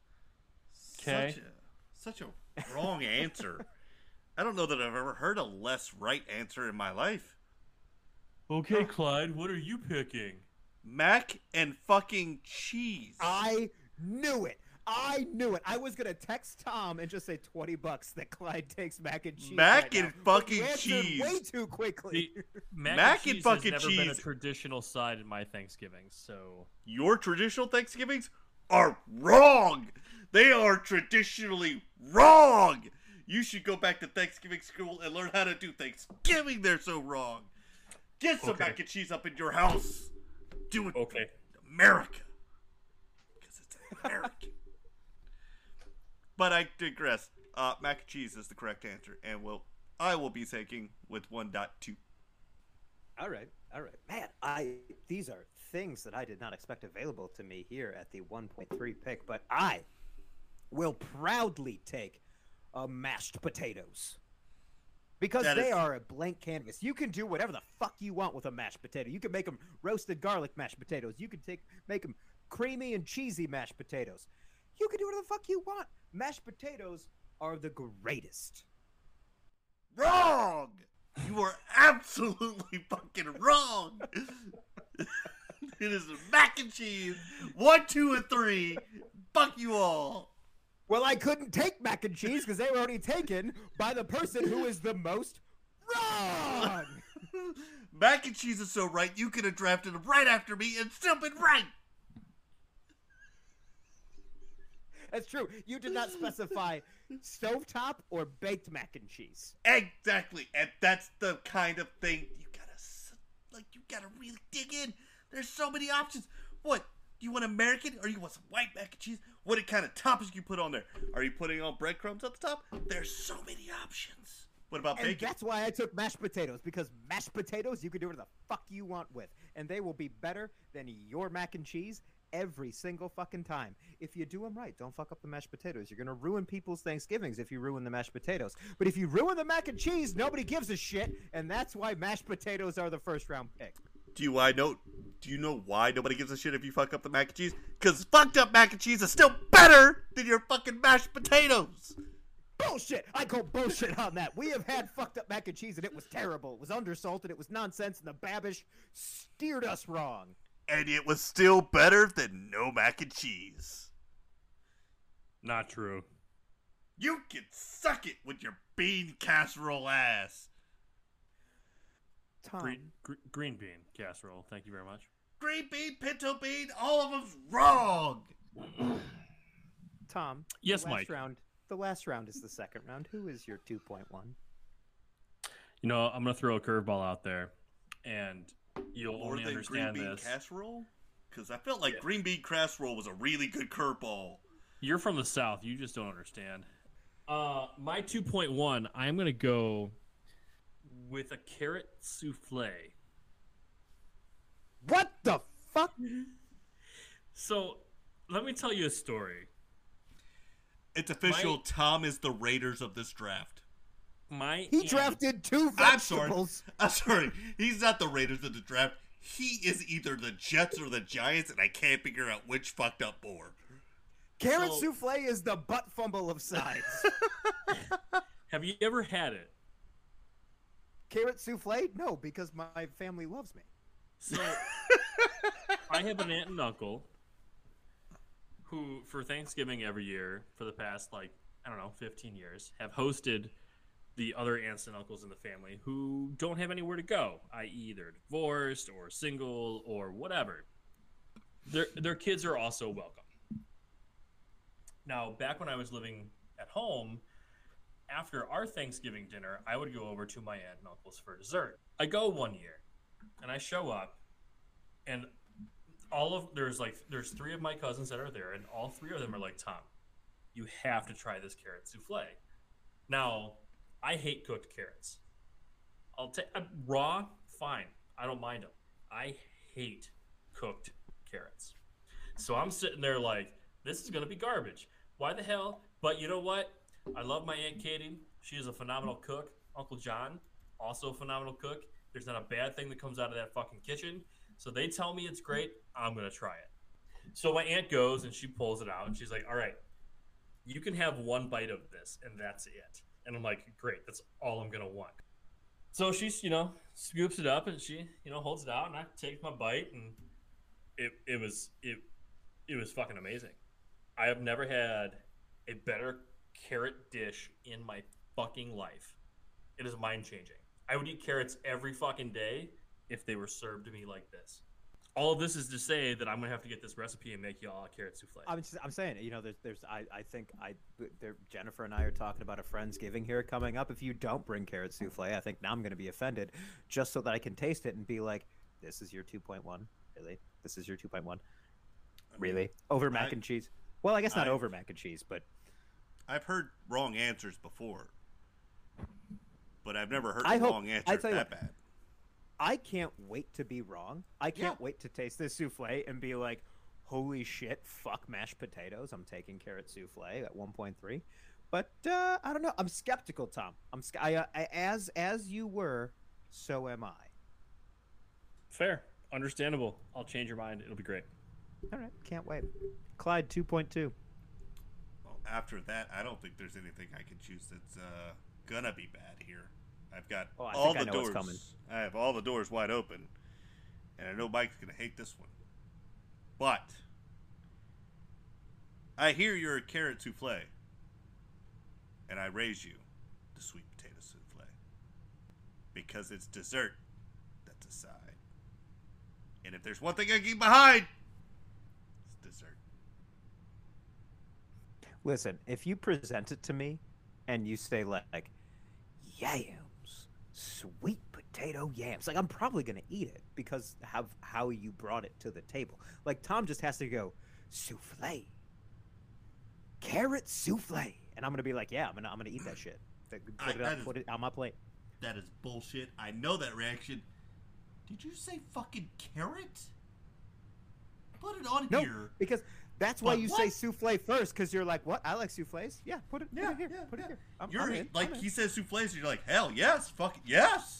wrong answer. I don't know that I've ever heard a less right answer in my life. Okay, Clyde, what are you picking? Mac and fucking cheese. I knew it. I knew it. I was gonna text Tom and just say $20 that Clyde takes mac and cheese. Mac right and now, but fucking you answered cheese. way too quickly. Mac and cheese fucking has never been a cheese. traditional side in my Thanksgiving, so Your traditional Thanksgivings are wrong. They are traditionally wrong. You should go back to Thanksgiving school and learn how to do Thanksgiving. They're so wrong. Get some Okay. mac and cheese up in your house. Do it, okay. America. Because it's American. But I digress. Mac and cheese is the correct answer, and I will be taking with 1.2. All right. Man, these are things that I did not expect available to me here at the 1.3 pick, but I will proudly take mashed potatoes. Because That they is- are a blank canvas. You can do whatever the fuck you want with a mashed potato. You can make them roasted garlic mashed potatoes. You can make them creamy and cheesy mashed potatoes. You can do whatever the fuck you want. Mashed potatoes are the greatest. Wrong! You are absolutely fucking wrong! It is mac and cheese. 1, 2, and 3. Fuck you all. Well, I couldn't take mac and cheese because they were already taken by the person who is the most wrong. Mac and cheese is so right, you could have drafted them right after me and still been right. That's true. You did not specify stovetop or baked mac and cheese. Exactly, and that's the kind of thing you gotta really dig in. There's so many options. What? Do you want American or you want some white mac and cheese? What kind of toppings do you put on there? Are you putting on breadcrumbs at the top? There's so many options. What about And bacon? that's why I took mashed potatoes, because mashed potatoes you can do whatever the fuck you want with, and they will be better than your mac and cheese every single fucking time. If you do them right, don't fuck up the mashed potatoes. You're gonna ruin people's Thanksgivings if you ruin the mashed potatoes. But if you ruin the mac and cheese, nobody gives a shit, and that's why mashed potatoes are the first round pick. Do you know why nobody gives a shit if you fuck up the mac and cheese? Because fucked up mac and cheese is still better than your fucking mashed potatoes. Bullshit! I call bullshit on that. We have had fucked up mac and cheese, and it was terrible. It was undersalted, it was nonsense, and the Babish steered us wrong. And it was still better than no mac and cheese. Not true. You can suck it with your bean casserole ass. Tom, Green bean casserole. Thank you very much. Green bean, pinto bean, all of them's wrong. Tom. Yes, the last Mike. Round, the last round is the second round. Who is your 2.1? You know, I'm gonna throw a curveball out there, and you'll More only than green understand bean this. casserole? Because I felt like green bean casserole was a really good curveball. You're from the South. You just don't understand. My 2.1, I'm going to go with a carrot souffle. What the fuck? So, let me tell you a story. It's official. Tom is the Raiders of this draft. He drafted two I'm sorry. vegetables. I'm sorry. He's not the Raiders of the draft. He is either the Jets or the Giants, and I can't figure out which fucked up more. Carrot So- souffle is the butt fumble of sides. Have you ever had it? Carrot souffle? No, because my family loves me. So, I have an aunt and uncle who, for Thanksgiving every year, for the past, 15 years, have hosted the other aunts and uncles in the family who don't have anywhere to go, i.e. they're divorced or single or whatever. Their kids are also welcome. Now, back when I was living at home, after our Thanksgiving dinner, I would go over to my aunt and uncle's for dessert. I go one year, and I show up, and there's 3 of my cousins that are there, and all 3 of them are like, Tom, you have to try this carrot souffle. Now, I hate cooked carrots. I'll take raw, fine. I don't mind them. I hate cooked carrots. So I'm sitting there like, this is going to be garbage. Why the hell? But you know what? I love my Aunt Katie. She is a phenomenal cook. Uncle John, also a phenomenal cook. There's not a bad thing that comes out of that fucking kitchen. So they tell me it's great. I'm going to try it. So my aunt goes and she pulls it out and she's like, all right, you can have one bite of this and that's it. And I'm like, great, that's all I'm going to want. So she, scoops it up and she, holds it out and I take my bite and it was fucking amazing. I have never had a better carrot dish in my fucking life. It is mind-changing. I would eat carrots every fucking day if they were served to me like this. All of this is to say that I'm gonna have to get this recipe and make y'all a carrot souffle. I'm saying, I think Jennifer and I are talking about a Friendsgiving here coming up. If you don't bring carrot souffle, I think now I'm gonna be offended, just so that I can taste it and be like, "This is your 2.1, really? This is your 2.1, really? Over mac and cheese? Well, I guess not over mac and cheese, but I've heard wrong answers before, but I've never heard a wrong answer that bad. I can't wait to be wrong. I can't wait to taste this souffle and be like, holy shit, fuck mashed potatoes. I'm taking carrot souffle at 1.3. But I don't know. I'm skeptical, Tom. As you were, so am I. Fair. Understandable. I'll change your mind. It'll be great. All right. Can't wait. Clyde 2.2. Well, after that, I don't think there's anything I can choose that's gonna be bad here. I've got all the doors coming. I have all the doors wide open, and I know Mike's gonna hate this one. But I hear you're a carrot souffle, and I raise you the sweet potato souffle because it's dessert that's a side. And if there's one thing I keep behind, it's dessert. Listen, if you present it to me, and you say like yams, sweet potato yams, like I'm probably gonna eat it because of how you brought it to the table. Like Tom just has to go souffle, carrot souffle, and I'm gonna be like, yeah, I'm gonna eat that shit. Put it on my plate. That is bullshit. I know that reaction. Did you say fucking carrot? Put it on here. Because that's why you say souffle first, because you're like, what? I like souffles. Yeah, put it here. Put it here. I'm in. He says souffles, and you're like, hell yes, fucking yes.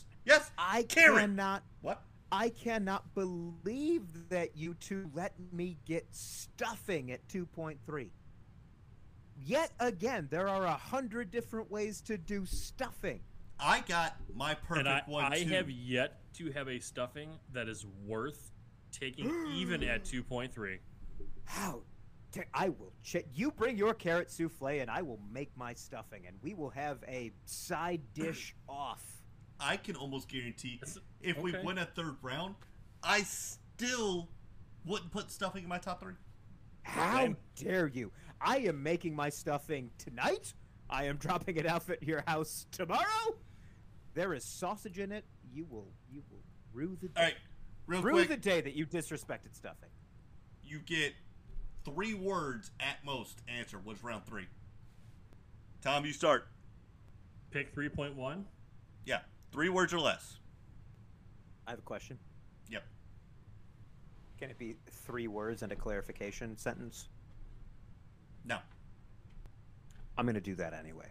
I cannot believe that you two let me get stuffing at 2.3. Yet again, there are 100 different ways to do stuffing. I got my perfect one too. I have yet to have a stuffing that is worth taking even at 2.3. How? I will check. You bring your carrot souffle, and I will make my stuffing, and we will have a side dish off. I can almost guarantee if we win a third round, I still wouldn't put stuffing in my top 3. How dare you? I am making my stuffing tonight. I am dropping it off at your house tomorrow. There is sausage in it. You will rue the day. All right, rue quick. The day that you disrespected stuffing. You get 3 words at most. Answer. What's round 3? Tom, you start. Pick 3.1. Yeah, 3 words or less. I have a question. Yep. Can it be 3 words and a clarification sentence? No. I'm going to do that anyway.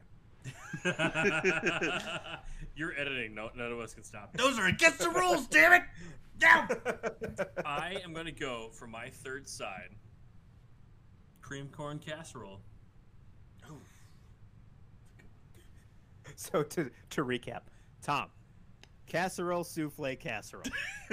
You're editing. No, none of us can stop it. Those are against the rules, damn it! Down! I am going to go for my third side. Cream corn casserole. Ooh. So to recap, Tom, casserole, souffle, casserole.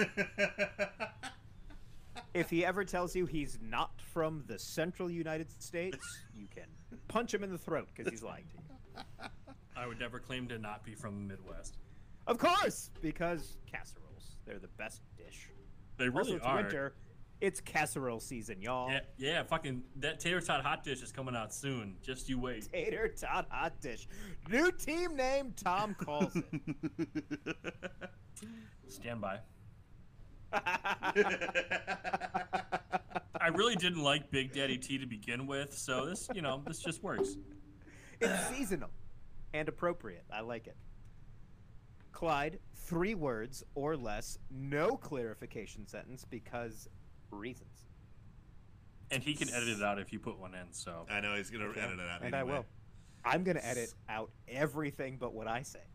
If he ever tells you he's not from the central United States, you can punch him in the throat because he's lying to you. I would never claim to not be from the Midwest. Of course, because casseroles, they're the best dish. They really also, are. It's winter. It's casserole season, y'all. Yeah, fucking that tater tot hot dish is coming out soon. Just you wait. Tater tot hot dish. New team name, Tom calls it. Stand by. I really didn't like Big Daddy T to begin with, so this just works. It's seasonal and appropriate. I like it. Clyde, 3 words or less, no clarification sentence because reasons. And he can edit it out if you put one in. So I know he's gonna edit it out, and anyway. I will. I'm gonna edit out everything but what I say.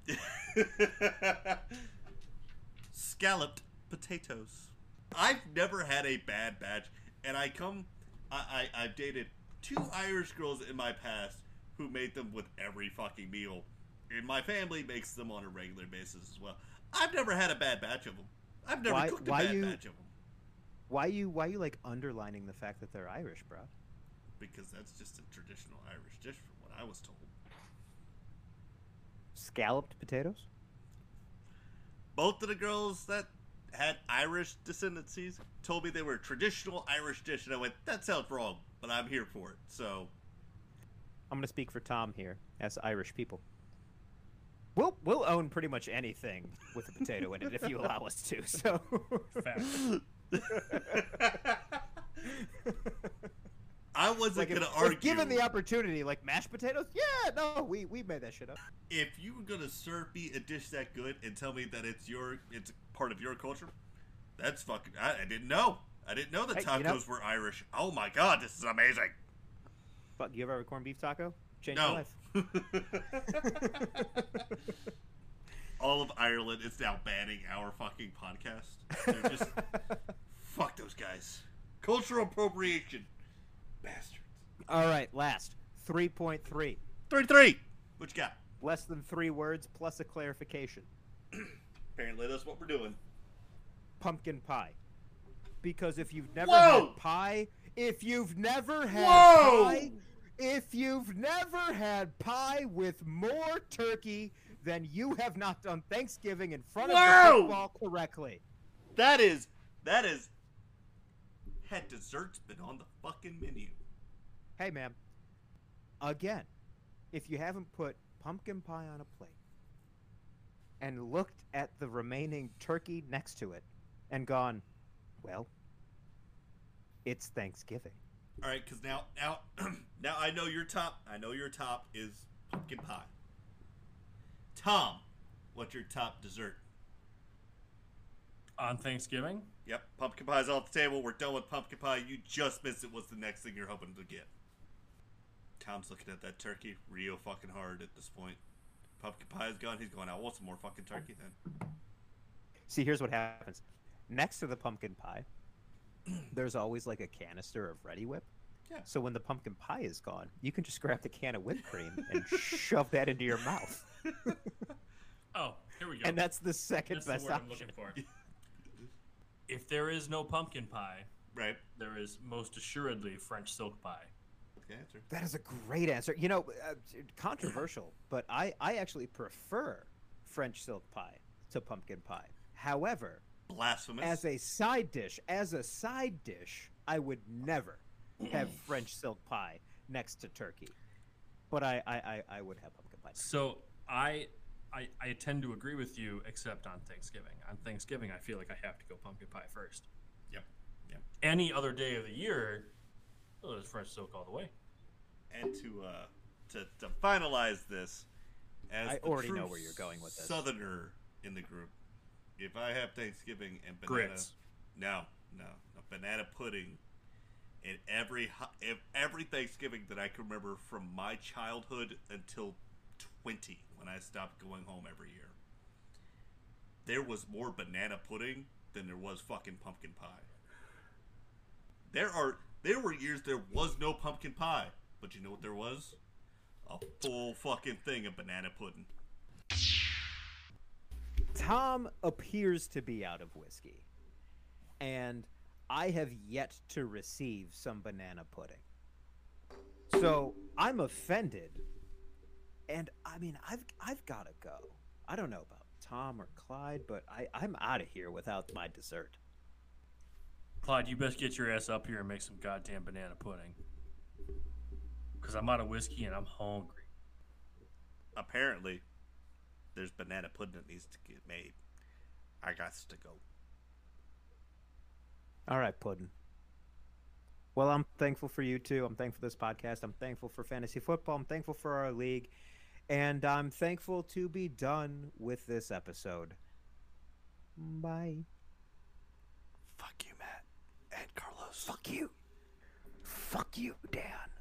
Scalloped potatoes. I've never had a bad batch, and I've dated 2 Irish girls in my past who made them with every fucking meal, and my family makes them on a regular basis as well. I've never had a bad batch of them. I've never cooked a bad batch of them. Why you like underlining the fact that they're Irish, bro? Because that's just a traditional Irish dish from what I was told. Scalloped potatoes? Both of the girls that had Irish descendancies told me they were a traditional Irish dish, and I went, that sounds wrong, but I'm here for it, so... I'm gonna speak for Tom here, as Irish people. We'll own pretty much anything with a potato in it if you allow us to, so... fact. I wasn't going to argue. If given the opportunity, like mashed potatoes, yeah, no, we made that shit up. If you were going to serve me a dish that good and tell me that it's part of your culture, that's fucking... I didn't know. I didn't know that tacos were Irish. Oh my god, this is amazing. Fuck, you ever have a corned beef taco? Change No. your life. All of Ireland is now banning our fucking podcast. They're just... Fuck those guys. Cultural appropriation. Bastards. All right, last. 3.3. 3-3. What you got? Less than 3 words plus a clarification. Apparently that's what we're doing. Pumpkin pie. Because if you've never Whoa! had pie, if you've never had pie with more turkey, then you have not done Thanksgiving in front of the football correctly. That is... Had desserts been on the fucking menu. Hey, man. Again, if you haven't put pumpkin pie on a plate and looked at the remaining turkey next to it and gone, well, it's Thanksgiving. All right, because now I know your top. I know your top is pumpkin pie. Tom, what's your top dessert? On Thanksgiving? Yep, pumpkin pie's off the table. We're done with pumpkin pie. You just missed it. What's the next thing you're hoping to get? Tom's looking at that turkey real fucking hard at this point. Pumpkin pie is gone. He's going, I want some more fucking turkey then. See, here's what happens. Next to the pumpkin pie, there's always like a canister of Ready Whip. Yeah. So when the pumpkin pie is gone, you can just grab the can of whipped cream and shove that into your mouth. Oh, here we go. And that's the second That's best the word I'm option. looking for. If there is no pumpkin pie, Right. there is most assuredly French silk pie. Good answer. That is a great answer. You know, controversial, but I actually prefer French silk pie to pumpkin pie. However, Blasphemous. as a side dish, I would never have French silk pie next to turkey. But I would have pumpkin pie. So I tend to agree with you, except on Thanksgiving. On Thanksgiving, I feel like I have to go pumpkin pie first. Yep. Any other day of the year, there's French silk all the way. And to finalize this, as I the already true know where you're going with this. Southerner in the group, if I have Thanksgiving and banana, Grits. no, banana pudding, in every Thanksgiving that I can remember from my childhood until 20, when I stopped going home every year, there was more banana pudding than there was fucking pumpkin pie. There were years there was no pumpkin pie, but you know what there was? A full fucking thing of banana pudding. Tom appears to be out of whiskey, and I have yet to receive some banana pudding. So I'm offended, and I mean I've got to go. I don't know about Tom or Clyde, but I'm out of here without my dessert. Clyde, you best get your ass up here and make some goddamn banana pudding. Because I'm out of whiskey and I'm hungry. Apparently, there's banana pudding that needs to get made. I got to go. All right, Puddin'. Well, I'm thankful for you too. I'm thankful for this podcast. I'm thankful for fantasy football. I'm thankful for our league. And I'm thankful to be done with this episode. Bye. Fuck you, Matt. And Carlos. Fuck you. Fuck you, Dan.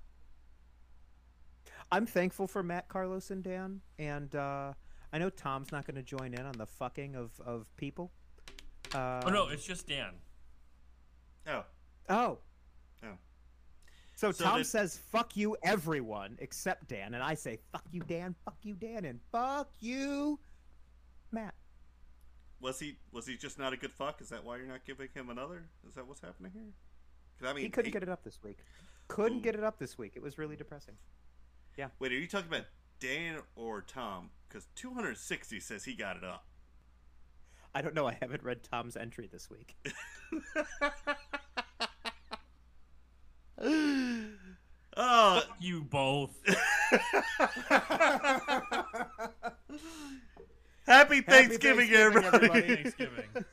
I'm thankful for Matt, Carlos, and Dan, and I know Tom's not going to join in on the fucking of people. Oh no, it's just Dan. Oh. Oh. Oh. So Tom says, fuck you, everyone, except Dan. And I say, fuck you, Dan, and fuck you, Matt. Was he just not a good fuck? Is that why you're not giving him another? Is that what's happening here? 'Cause, I mean, He couldn't get it up this week. Couldn't get it up this week. It was really depressing. Yeah. Wait, are you talking about Dan or Tom? Because 260 says he got it up. I don't know. I haven't read Tom's entry this week. Oh, Fuck you both. Happy Thanksgiving, everybody. Thanksgiving.